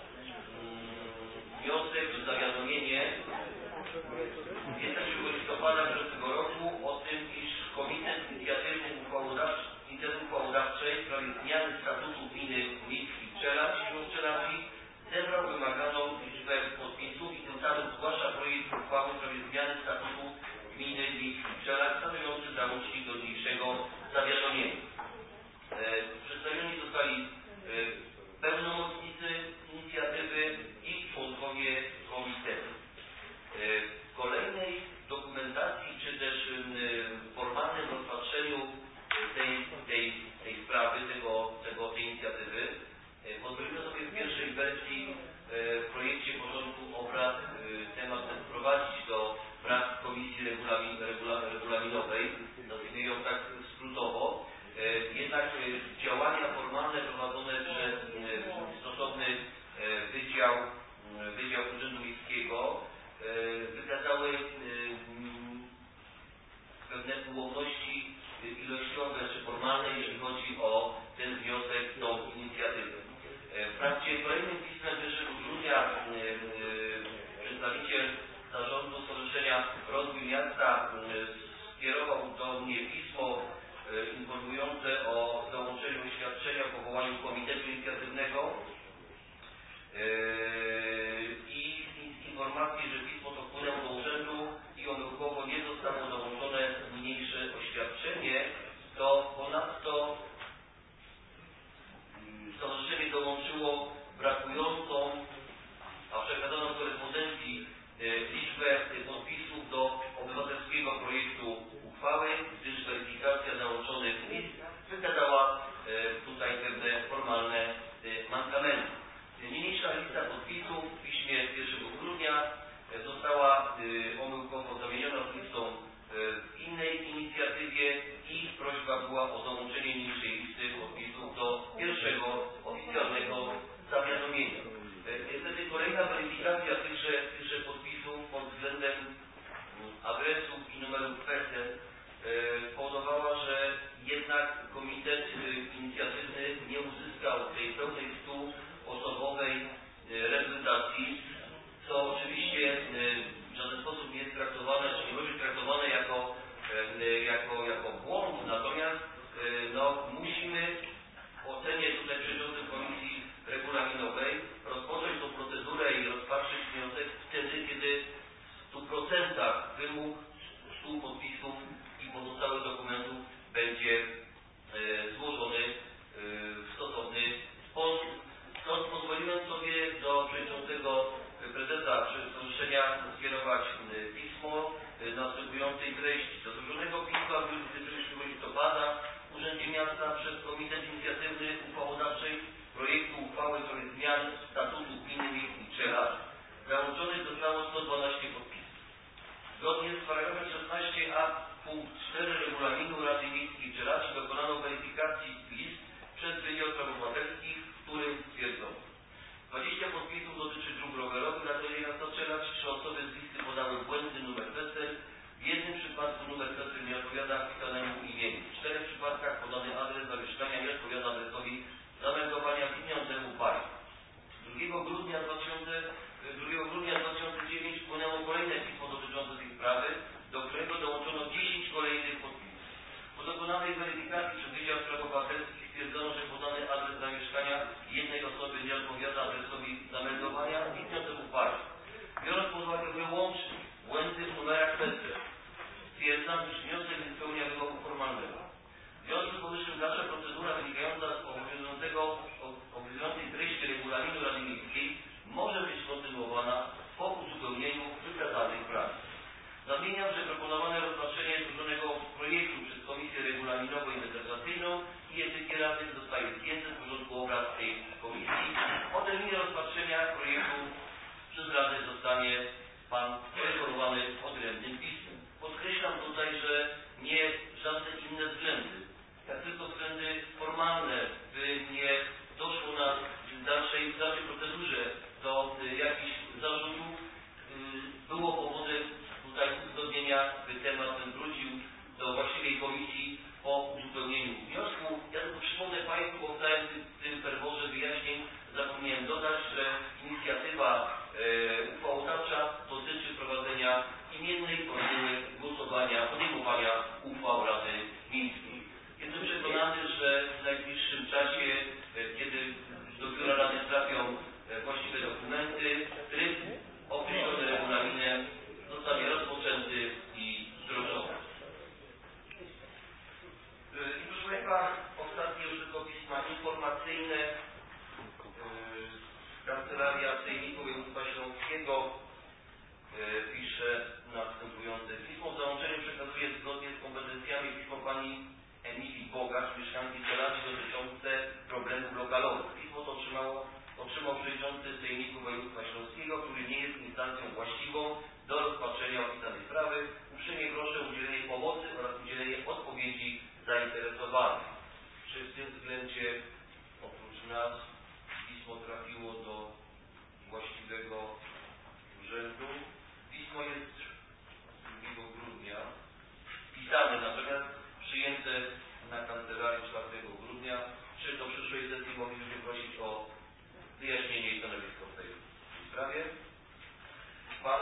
wniosek, zawiadomienie pierwszego listopada zeszłego roku o tym, iż Komitet Inicjatywy Uchwałodawczej w sprawie zmiany statutu gminy Miejskiej Czeladź i Czeladzi zebrał wymaganą liczbę podpisów i tym samym zgłasza projekt uchwały w sprawie zmiany statutu gminy Miejskiej Czeladź stanowiący załącznik do niniejszego zawiadomienia. E, przedstawieni zostali e, pełnomocnicy inicjatywy i członkowie komitetu. E, w kolejnej dokumentacji czy też e, formalnym rozpatrzeniu tej, tej, tej sprawy, tego, tego, tej inicjatywy e, pozwolimy sobie w pierwszej wersji e, w projekcie porządku obrad e, temat ten wprowadzić do prac Komisji regulamin, regula, Regulaminowej, nazwijmy ją tak skrótowo. E, jednak e, działania formalne prowadzone przez e, stosowny e, wydział, e, Wydział Urzędu Miejskiego e, wykazały e, pewne ułomności ilościowe czy formalne, jeśli chodzi o ten wniosek, tą inicjatywę. E, w trakcie kolejnym pismem pierwszego grudnia e, e, przedstawiciel Zarządu Stowarzyszenia Rozwój Miasta skierował do mnie pismo informujące o załączeniu oświadczenia o powołaniu Komitetu Inicjatywnego i informacji, że pismo to wpłynęło do urzędu i omyłkowo nie zostało dołączone niniejsze oświadczenie, to ponadto stowarzyszenie dołączyło brakującą, a przekazaną w korespondencji liczbę podpisów do obywatelskiego projektu uchwały, gdyż weryfikacja załączonych list wykazała tutaj pewne formalne mankamenty. Niniejsza lista podpisów w piśmie pierwszego grudnia została omyłkowo zamieniona z listą w innej inicjatywie i prośba była o dołączenie niniejszej listy podpisów do pierwszego oficjalnego zawiadomienia. Niestety kolejna weryfikacja tychże, tychże podpisów pod względem adresów i numerów PESEL spowodowała, że jednak komitet inicjatywny nie uzyskał tej pełnej stuosobowej reprezentacji, co oczywiście w żaden sposób nie jest traktowane, czy nie może być traktowane jako, jako, jako błąd, natomiast no, musimy w ocenie tutaj przewodniczącym Komisji Regulaminowej rozpocząć tą procedurę i rozpatrzyć wniosek wtedy, kiedy w stu procentach wymóg stu podpisów i pozostałych dokumentów będzie e, złożony e, w stosowny sposób. Stąd pozwoliłem sobie do przewodniczącego prezesa stowarzyszenia skierować pismo następującej treści. Do złożonego pisma w dniu dwudziestego siódmego listopada dokonanej weryfikacji przez Wydział Spraw Obywatelskich stwierdzono, że podany adres zamieszkania jednej osoby nie odpowiada adresowi zameldowania i wniosek upadł. Biorąc pod uwagę wyłącznie błędy w numerach P E S E L, stwierdzam, że wniosek nie spełnia wymogu formalnego. W związku z powyższym dalsza procedura wynikająca z obowiązującego, obowiązującej treści regulaminu Rady Miejskiej może być kontynuowana po uzupełnieniu wykazanych prac. Nadmieniam, że proponowane rozpatrzenie złożonego projektu przez Komisję Regulaminowo-Interpretacyjną i Etyki Radnych zostaje zdjęte z porządku obrad tej komisji. O terminie rozpatrzenia projektu przez Radę zostanie Pan poinformowany odrębnym pismem. Podkreślam tutaj, że nie żadne inne względy, jak tylko względy formalne, by nie doszło na dalszej, w dalszej procedurze do y, jakichś zarzutów, y, było powodem tutaj uzgodnienia, by temat ten wrócił do właściwej komisji po uzupełnieniu wniosku. Ja tylko przypomnę Państwu, bo w całym tym, tym ferworze wyjaśnień zapomniałem dodać, że inicjatywa e, uchwałodawcza dotyczy wprowadzenia imiennej formuły głosowania, podejmowania uchwał Rady Miejskiej. Jestem przekonany, że w najbliższym czasie, e, kiedy do biura Rady trafią e, właściwe dokumenty, tryb określony regulaminem zostanie rozpoczęty i wdrożony. I proszę Państwa, ostatnie już tylko pisma informacyjne. Kancelaria Sejmiku Województwa Śląskiego pisze następujące. Pismo w załączeniu przekazuje zgodnie z kompetencjami pismo pani Emilii Bogacz, mieszkanki Celawi, dotyczące problemów lokalowych. Pismo to otrzymało, otrzymał przewodniczący Sejmiku Województwa Śląskiego, który nie jest instancją właściwą do rozpatrzenia opisanej sprawy. Uprzejmie proszę o udzielenie pomocy oraz udzielenie odpowiedzi zainteresowanych. Czy w tym względzie oprócz nas pismo trafiło do właściwego urzędu? Pismo jest drugiego grudnia pisane, natomiast przyjęte na kancelarii czwartego grudnia. Czy do przyszłej sesji moglibyśmy prosić o wyjaśnienie i stanowisko w tej sprawie? Pan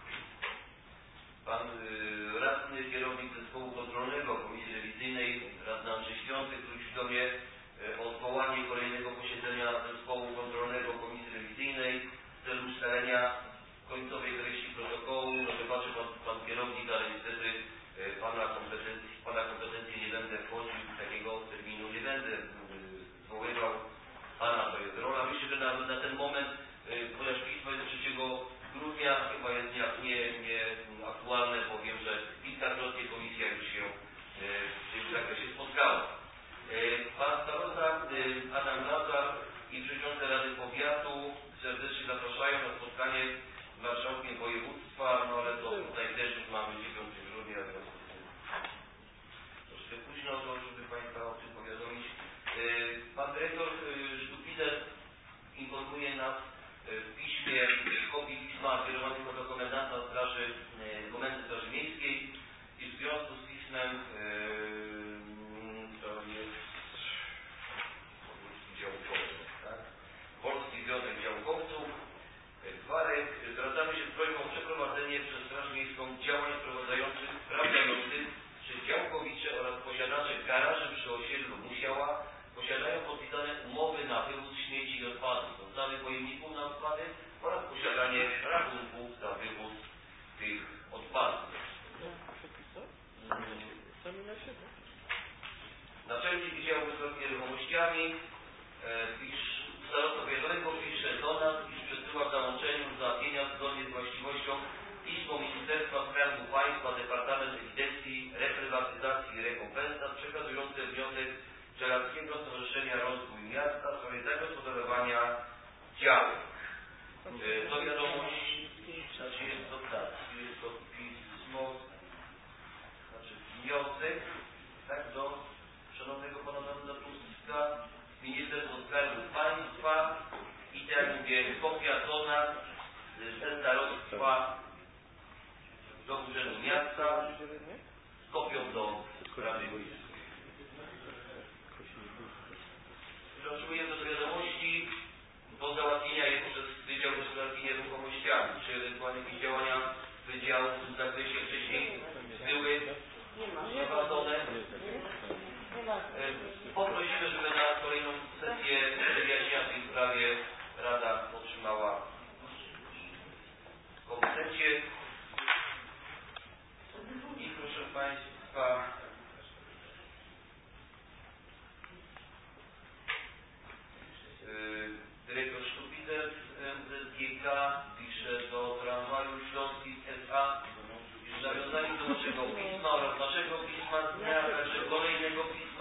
Pan y, radny kierownik zespołu kontrolnego Komisji Rewizyjnej, radny Andrzej Świątek, zwrócił do mnie y, o zwołanie kolejnego posiedzenia zespołu kontrolnego Komisji Rewizyjnej w celu ustalenia końcowej treści protokołu. No wybaczy pan, pan kierownik, ale niestety y, pana kompetencji, pana kompetencje nie będę wchodził, takiego terminu nie będę y, zwoływał. Pana to jest rola. Myślę, że na, na ten moment, y, ponieważ pismo jest trzeciego grudnia, chyba jest nie, nie, nie aktualne, bo wiem, że kilkakrotnie komisja już się y, w tym zakresie spotkała. Y, pan starosta y, Adam Lazar i przewodniczący Rady Powiatu serdecznie zapraszają na spotkanie z marszałkiem województwa, no ale to tutaj też już mamy dziewiątego grudnia, więc troszkę późno to, żeby Państwa o tym powiadomić. Y, pan dyrektor y, Sztupizer informuje nas w piśmie, w kopii pisma kierowanego do komendanta straży, e, Komendy Straży Miejskiej i w związku z pismem e, to jest działkowy, tak? Polski Związek Działkowców, Gwarek, zwracamy się z prośbą o przeprowadzenie przez Straż Miejską działań wprowadzających, sprawdzających, czy działkowicze oraz posiadacze garaży przy osiedlu Musiała posiadają podpisane umowy na wywóz śmieci i odpadów, dostawy pojemników na odpady oraz posiadanie rachunków za wywóz tych odpadów. Naczelnik Wydziału Gospodarki Nieruchomościami pisz, starosta powiatowego pisze do nas, iż przesyła w załączeniu do załatwienia zgodnie z właściwością pismo Ministerstwa Skarbu Państwa, Departament Ewidencji, Reprywatyzacji i Rekompensat przekazujące wniosek Żelazskiego Stowarzyszenia Rozwój Miasta w sprawie zagospodarowania działek. Do wiadomości, znaczy jest to tak, jest to pismo, znaczy wniosek, tak, do szanownego pana Dawida Tuska, Ministerstwo Skarbu Państwa i tak jak mówię, kopia do nas, ze starostwa do Urzędu Miasta, z kopią do Rady Miejskiej. Otrzymuję do wiadomości do załatwienia je przez Wydział Gospodarki Nieruchomościami. Czy ewentualnie jakieś działania Wydziału w tym zakresie wcześniej były prowadzone?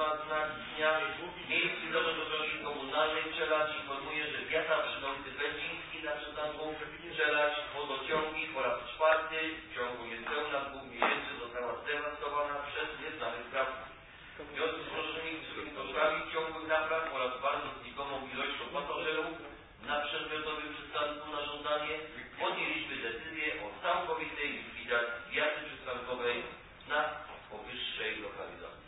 znak dnia. Miejski Zarząd Drogi Komunalnej Przelać informuje, że wiata przy ulicy Będzińskiej na przystanku Przelać wodociągi po raz czwarty w ciągu niespełna dwóch miesięcy została zdewastowana przez nieznanych sprawców. W związku z złożonymi wysokimi kosztami ciągłych napraw oraz bardzo znikomą ilością pasażerów na przedmiotowym przystanku na żądanie podjęliśmy decyzję o całkowitej likwidacji wiaty przystankowej na powyższej lokalizacji.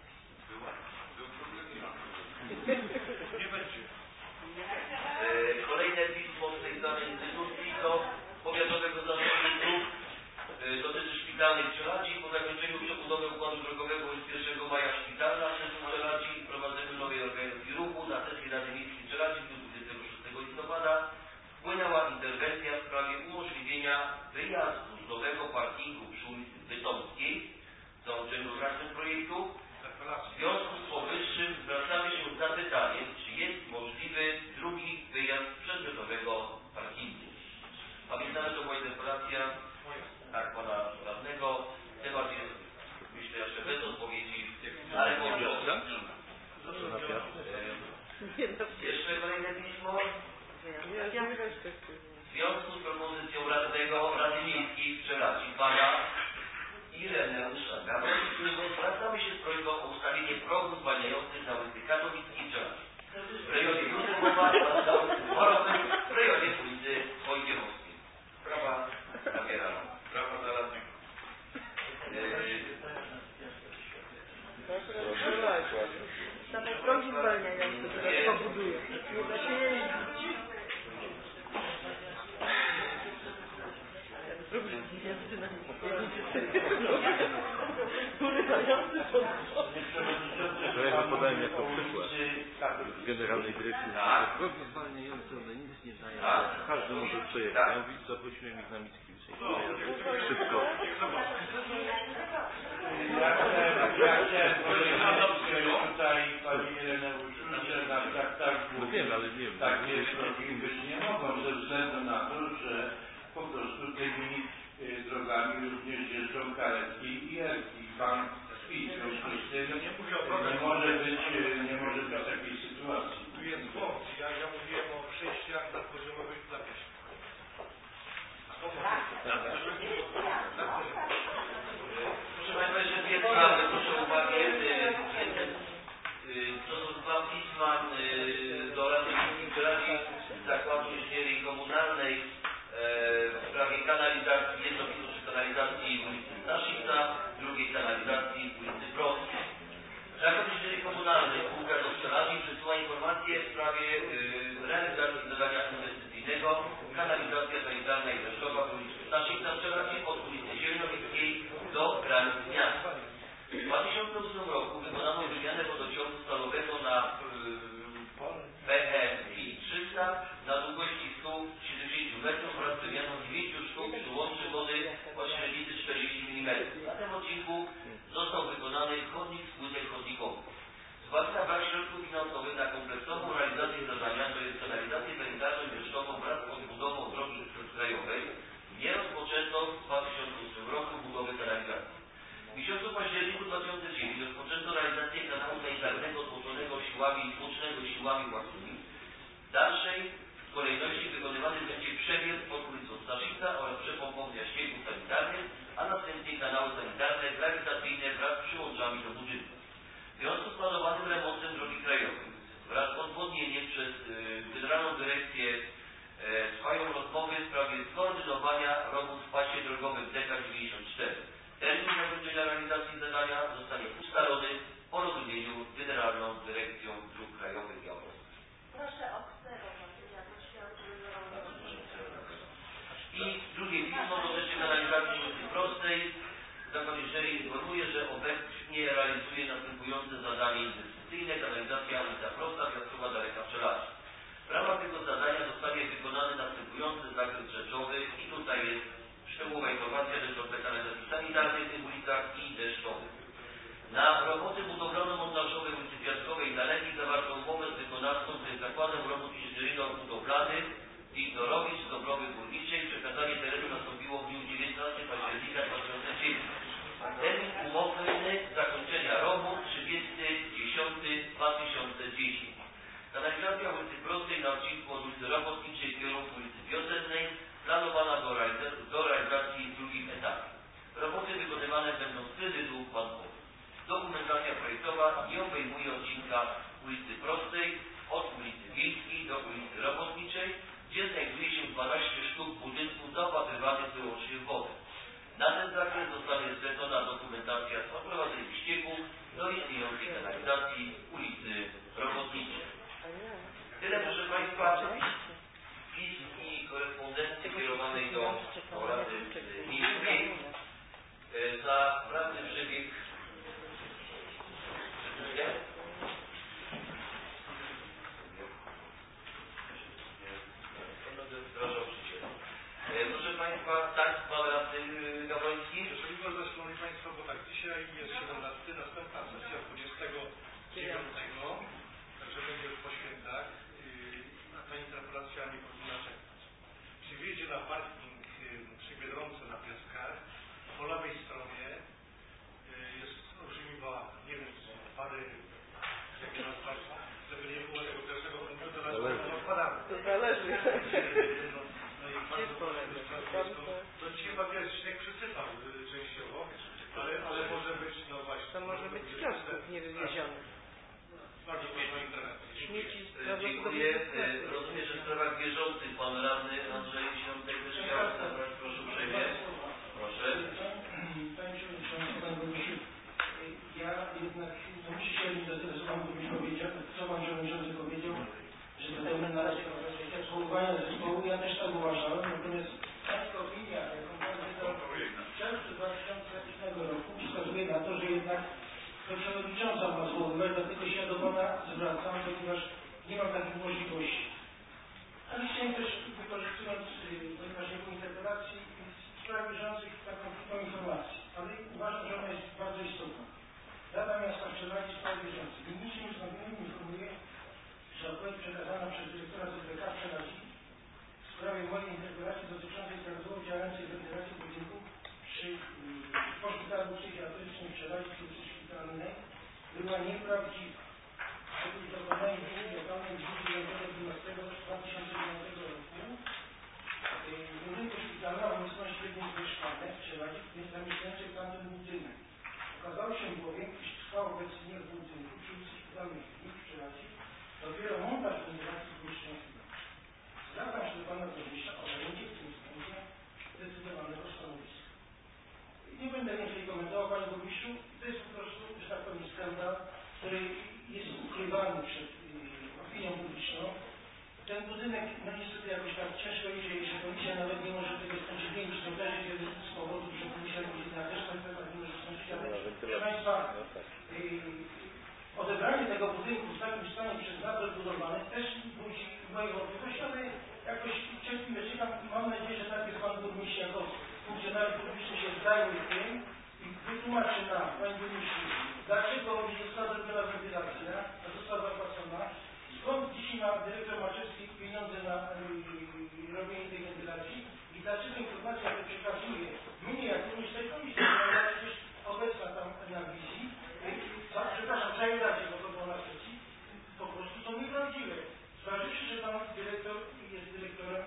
Nie będzie. E, kolejne pismo z tej samej instytucji do Powiatowego Zarządu Dróg e, dotyczy szpitalnej Przeladzi. Po zakończeniu przebudowy układu drogowego pierwszego maja szpitalna przez Przeladzi i wprowadzeniu nowej organizacji ruchu na sesji Rady Miejskiej Przeladzi w dniu dwudziestego szóstego listopada wpłynęła interwencja w sprawie umożliwienia wyjazdu z nowego parkingu przy ulicy Bytomskiej w załączeniu do projektu. W związku z powyższym zwracamy się z zapytaniem, czy jest możliwy drugi wyjazd z przedmiotowego parkingu. Pamiętamy, to była interpelacja tak, pana radnego. Temat jest, myślę, jeszcze bez odpowiedzi, ale może jeszcze kolejne pismo. W związku z propozycją radnego Rady Miejskiej w Przeladzi, pana Ireneusza Gawrowskiego, zwracamy się z prośbą o ustawienie progów zwalniających na ulicy Katowickiej w Przeladzi. W rejonie Józefowa oraz na ulicy Dworowej, w rejonie ulicy Wojciechowskiej. Prawa zabiera. Prawa dla radnego. Same progi zwalniające, teraz pobuduje. Nie da się jeździć. Problem z jazdy na urywający pod To ja go podałem jako przykład z Generalnej Dyrekcji. Progi zwalniające, one nic nie dają. Każdy może przejechać. Ja mówię, zaprosiłem ich na Mickiewicza. Wszystko. Ja chciałem, ja chciałem powiedzieć tutaj pani Ireneusz, że tak, tak, tak, No wiem, ale nie wiem. takie drogi być nie mogą ze względu na to, że po prostu tymi y, drogami również jeżdżą karetki i erki. Pan śpi, w związku z tym nie może być, nie może być takiej sytuacji. Tu jest błąd. Ja, ja mówiłem o przejściach na poziomowych dla pieszych. Proszę Państwa, jeszcze dwie sprawy, proszę uwagi. To są dwa pisma do Rady Miejskiej Przeladzi z Zakładu Inżynierii Komunalnej w sprawie kanalizacji, jedno pismo przy kanalizacji ulicy Staszica, drugiej kanalizacji ulicy Prostej. Zakład Inżynierii Komunalnej, spółka do Przeladzi, przesyła informacje w sprawie realizacji zadania inwestycyjnego kanalizacja sanitarna i deszczowa w ulicy Staszica Przeladzi od ulicy Zielonowickiej do granic miasta. W dwa tysiące ósmym roku wykonano wymianę wodociągu stalowego na P E I trzysta na długości stu siedemdziesięciu metrów oraz wymianą dziewięciu sztuk przyłączy wody o średnicy czterdzieści milimetrów. Na tym odcinku został wykonany chodnik z płytek chodnikowych. Z uwagi na brak środków finansowych na kompleksową realizację zadania, to jest kanalizację sanitarną i deszczową wraz z odbudową drogi krajowej, nie rozpoczęto w dwa tysiące ósmym roku budowy kanalizacji. W miesiącu październiku dwa tysiące dziewiątego rozpoczęto realizację kanału sanitarnego otworzonego siłami tłocznego siłami własnymi. W dalszej kolejności wykonywany będzie przebieg pod ulicą Staszica oraz przepompownia ścieków sanitarnych, a następnie kanały sanitarne grawitacyjne wraz z przyłączami do budynku. W związku z planowanym remontem drogi krajowej wraz z odwodnieniem przez y, Generalną Dyrekcję y, trwają rozmowy w sprawie skoordynowania robót w pasie drogowym D K dziewięćdziesiąt cztery. Termin zakończenia realizacji zadania zostanie ustalony w porozumieniu z Generalną Dyrekcją Dróg Krajowych i Autorskich. Proszę obserwować, ja I drugie pismo dotyczy kanalizacji ulicy Prostej. Zakład Inżynierii informuje, że obecnie realizuje następujące zadanie inwestycyjne. Kanalizacja ulica Prosta, Piaskowa Daleka Przeladzi. W ramach tego zadania zostanie wykonany następujący zakres rzeczowy i tutaj jest szczegółowa informacja dotycząca kanalizacji sanitarnej w tych ulicach i deszczowych. Na roboty budowlano-montażowe ulicy Piaskowej i Daleki zawarto umowę z wykonawcą, z Zakładem Robót Inżynieryjno-Budowlanych Wiktorowicz z Dąbrowy Górniczej. Przekazanie terenu nastąpiło w dniu dziewiętnastego października dwa tysiące dziewiątego. Termin umowny zakończenia robót trzydziestego dziesiątego nie obejmuje odcinka ulicy Prostej od ulicy Wiejskiej do ulicy Robotniczej, gdzie znajduje się dwanaście sztuk budynków zaopatrywanych wyłącznie w wodę. Na ten zakres zostanie zlecona dokumentacja z odprowadzeniem ścieków do istniejącej kanalizacji ulicy Robotniczej. Tyle, proszę Państwa, pism i korespondencji kierowanej do Rady Miejskiej. Za sprawny przebieg proszę Państwa, tak, Pan Radny Gawroński. Jeżeli można, Szanowni Państwo, bo tak, dzisiaj jest siedemnasty, następna sesja dwudziestego dziewiątego, także będzie już po świętach, a ta interpelacja nie powinna czekać. Czy wjedzie na parking przy Biedronce na Piaskach, po lewej stronie jest olbrzymiwa, nie wiem, pary, jakie nazwać, żeby nie było tego pierwszego punktu, to nas odpadamy. To zależy. To dzisiaj chyba jest śnieg przysypał częściowo, ale, ale może być, no właśnie. To może być z kiosków niewywiezionych. Bardzo proszę o interwencję. Śmieci Dziękuję. Rozumiem, że w sprawach bieżących Pan Radny Andrzej Świątek też chciał zabrać. Proszę uprzejmie. Proszę. Panie Przewodniczący, Panie Burmistrzu, ja jednak no, muszę się zainteresować, bo byś powiedział, co Pan Przewodniczący powiedział, że to terminarze powołania zespołu, ja też tak uważałem, natomiast Pańska opinia, jaką Pan wydał w czerwcu dwa tysiące ósmego roku, wskazuje na to, że jednak to przewodnicząca ma zwoływać, dlatego się do Pana zwracam, ponieważ nie mam takich możliwości. Ale chciałem też, wykorzystując, ponieważ nie było interpelacji, w sprawach bieżących taką krótką informację, ale uważam, że ona jest bardzo istotna. Rada Miasta Pszczelarni w sprawie bieżących. Niniejszym wystąpieniem informuję, że odpowiedź przekazana przez dyrektora Z B K Pszczelarni w sprawie mojej interpelacji dotyczącej prawidłowo działającej wentylacji budynków przy szpitalu psychiatrycznym w Pszczelarni przy szpitalnej była nieprawdziwa. Otóż dokonałem decyzji lokalnej dwudziestego dwunastego dwa tysiące dziewiątego roku w budynku szpitala w obecności jednej z mieszkanek w Pszczelarni zamieszkującej tamten budynek. Okazało się bowiem, iż trwa obecnie w budynku przy ulicy Szpitalnej w Pszczelarni dopiero montaż wentylacji błyszczących. Zwracam się do Pana Burmistrza o zajęcie w tym względzie zdecydowanego stanowiska. Nie będę więcej komentował, Panie Burmistrzu. To jest po prostu, że tak powiem, skandal, który jest ukrywany przed y, opinią publiczną. Ten budynek, no niestety jakoś tak ciężko idzie, że komisja nawet nie może tego skończyć, nie wiem, czy to też jest z powodu, że komisja nie też ten temat nie może skończyć, ale proszę Państwa, y, odebranie tego budynku w takim stanie przez nadzór budowlany też budzi moje wątpliwości, ale jakoś cierpliwie czekam i mam nadzieję, że najpierw Pan Burmistrz jako funkcjonariusz publiczny się zajmie tym i wytłumaczy nam, Panie Burmistrzu, dlaczego nie została zrobiona wentylacja, a została zapłacona, skąd dzisiaj ma dyrektor Maczewski pieniądze na yy, robienie tej wentylacji i dlaczego informacja to przekazuje mnie jako minister komisji, która jest przecież obecna tam na wizji, yy, przepraszam, zajęcie, bo to było na sesji, po prostu są nieprawdziwe. Zważywszy, że Pan dyrektor jest dyrektorem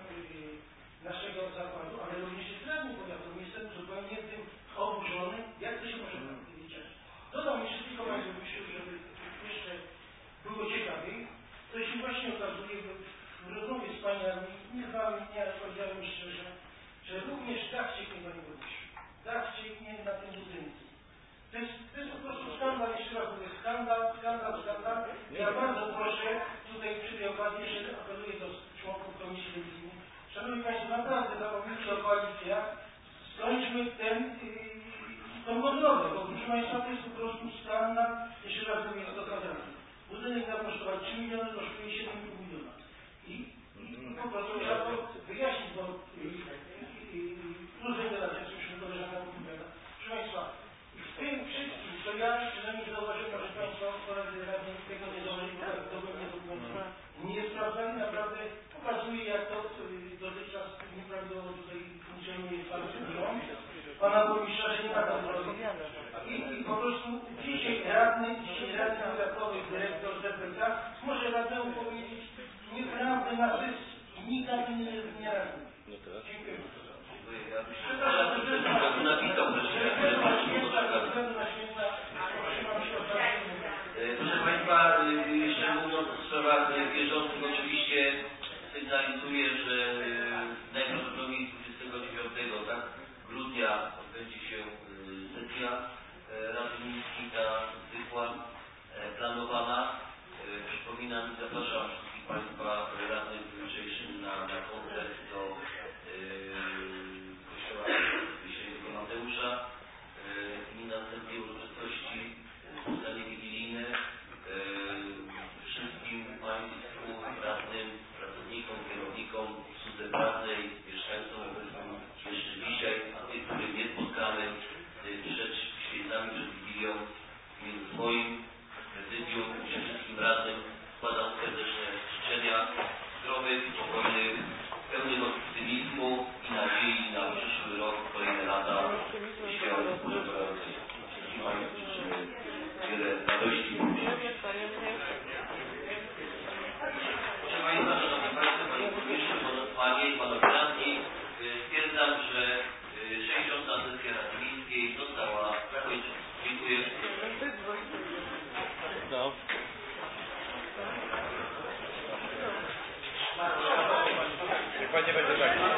yy, naszego zakładu, ale również jest radnym powiatowym, jestem zupełnie tym oburzony, jak to się może widzieć. Dodam jeszcze tylko Panie Burmistrzu, żeby jeszcze było ciekawiej, to się właśnie okazuje, że w rozmowie z Paniami, nie znałem, nie powiedziałem mi szczerze, że również dach cieknie, Panie Burmistrzu. Dach cieknie na tym budynku. To jest, to jest po prostu skandal, jeszcze raz mówię, skandal, skandal, skandal. Ja bardzo proszę, tutaj przy tej okazji jeszcze apeluję do członków Komisji Rewizyjnej. Szanowni Państwo, naprawdę zapomnijcie o koalicjach, skończmy ten, yy, tą kontrolę, bo proszę Państwa, to jest po prostu skandal, jeszcze raz mówię, sto kwadratów. Budynek miał kosztować trzy miliony, kosztuje siedem i pół miliona. I, i po prostu trzeba to wyjaśnić, bo plus wentylacja, co już mi koleżanka mówiła. Proszę Państwa, w tym wszystkim, co ja przynajmniej zauważyłem, proszę Państwa, koledzy radni tego nie zauważyli, bo tak dowolnie dokumentu nie sprawdzali, naprawdę pokazuje, jak to dotychczas nieprawidłowo tutaj funkcjonuje Pan rząd. Pana Burmistrza, że nie ma tam I, I po prostu dzisiaj radny, dzisiaj radny powiatowy, dyrektor Z B K może radnemu powiedzieć nieprawdę na sesji. Nikt na tym nie, nie reaguje. Dziękuję bardzo. Przepraszam, że to jest napisał, że na święta, ze względu na święta, trzymam się o chyba nie będzie tak.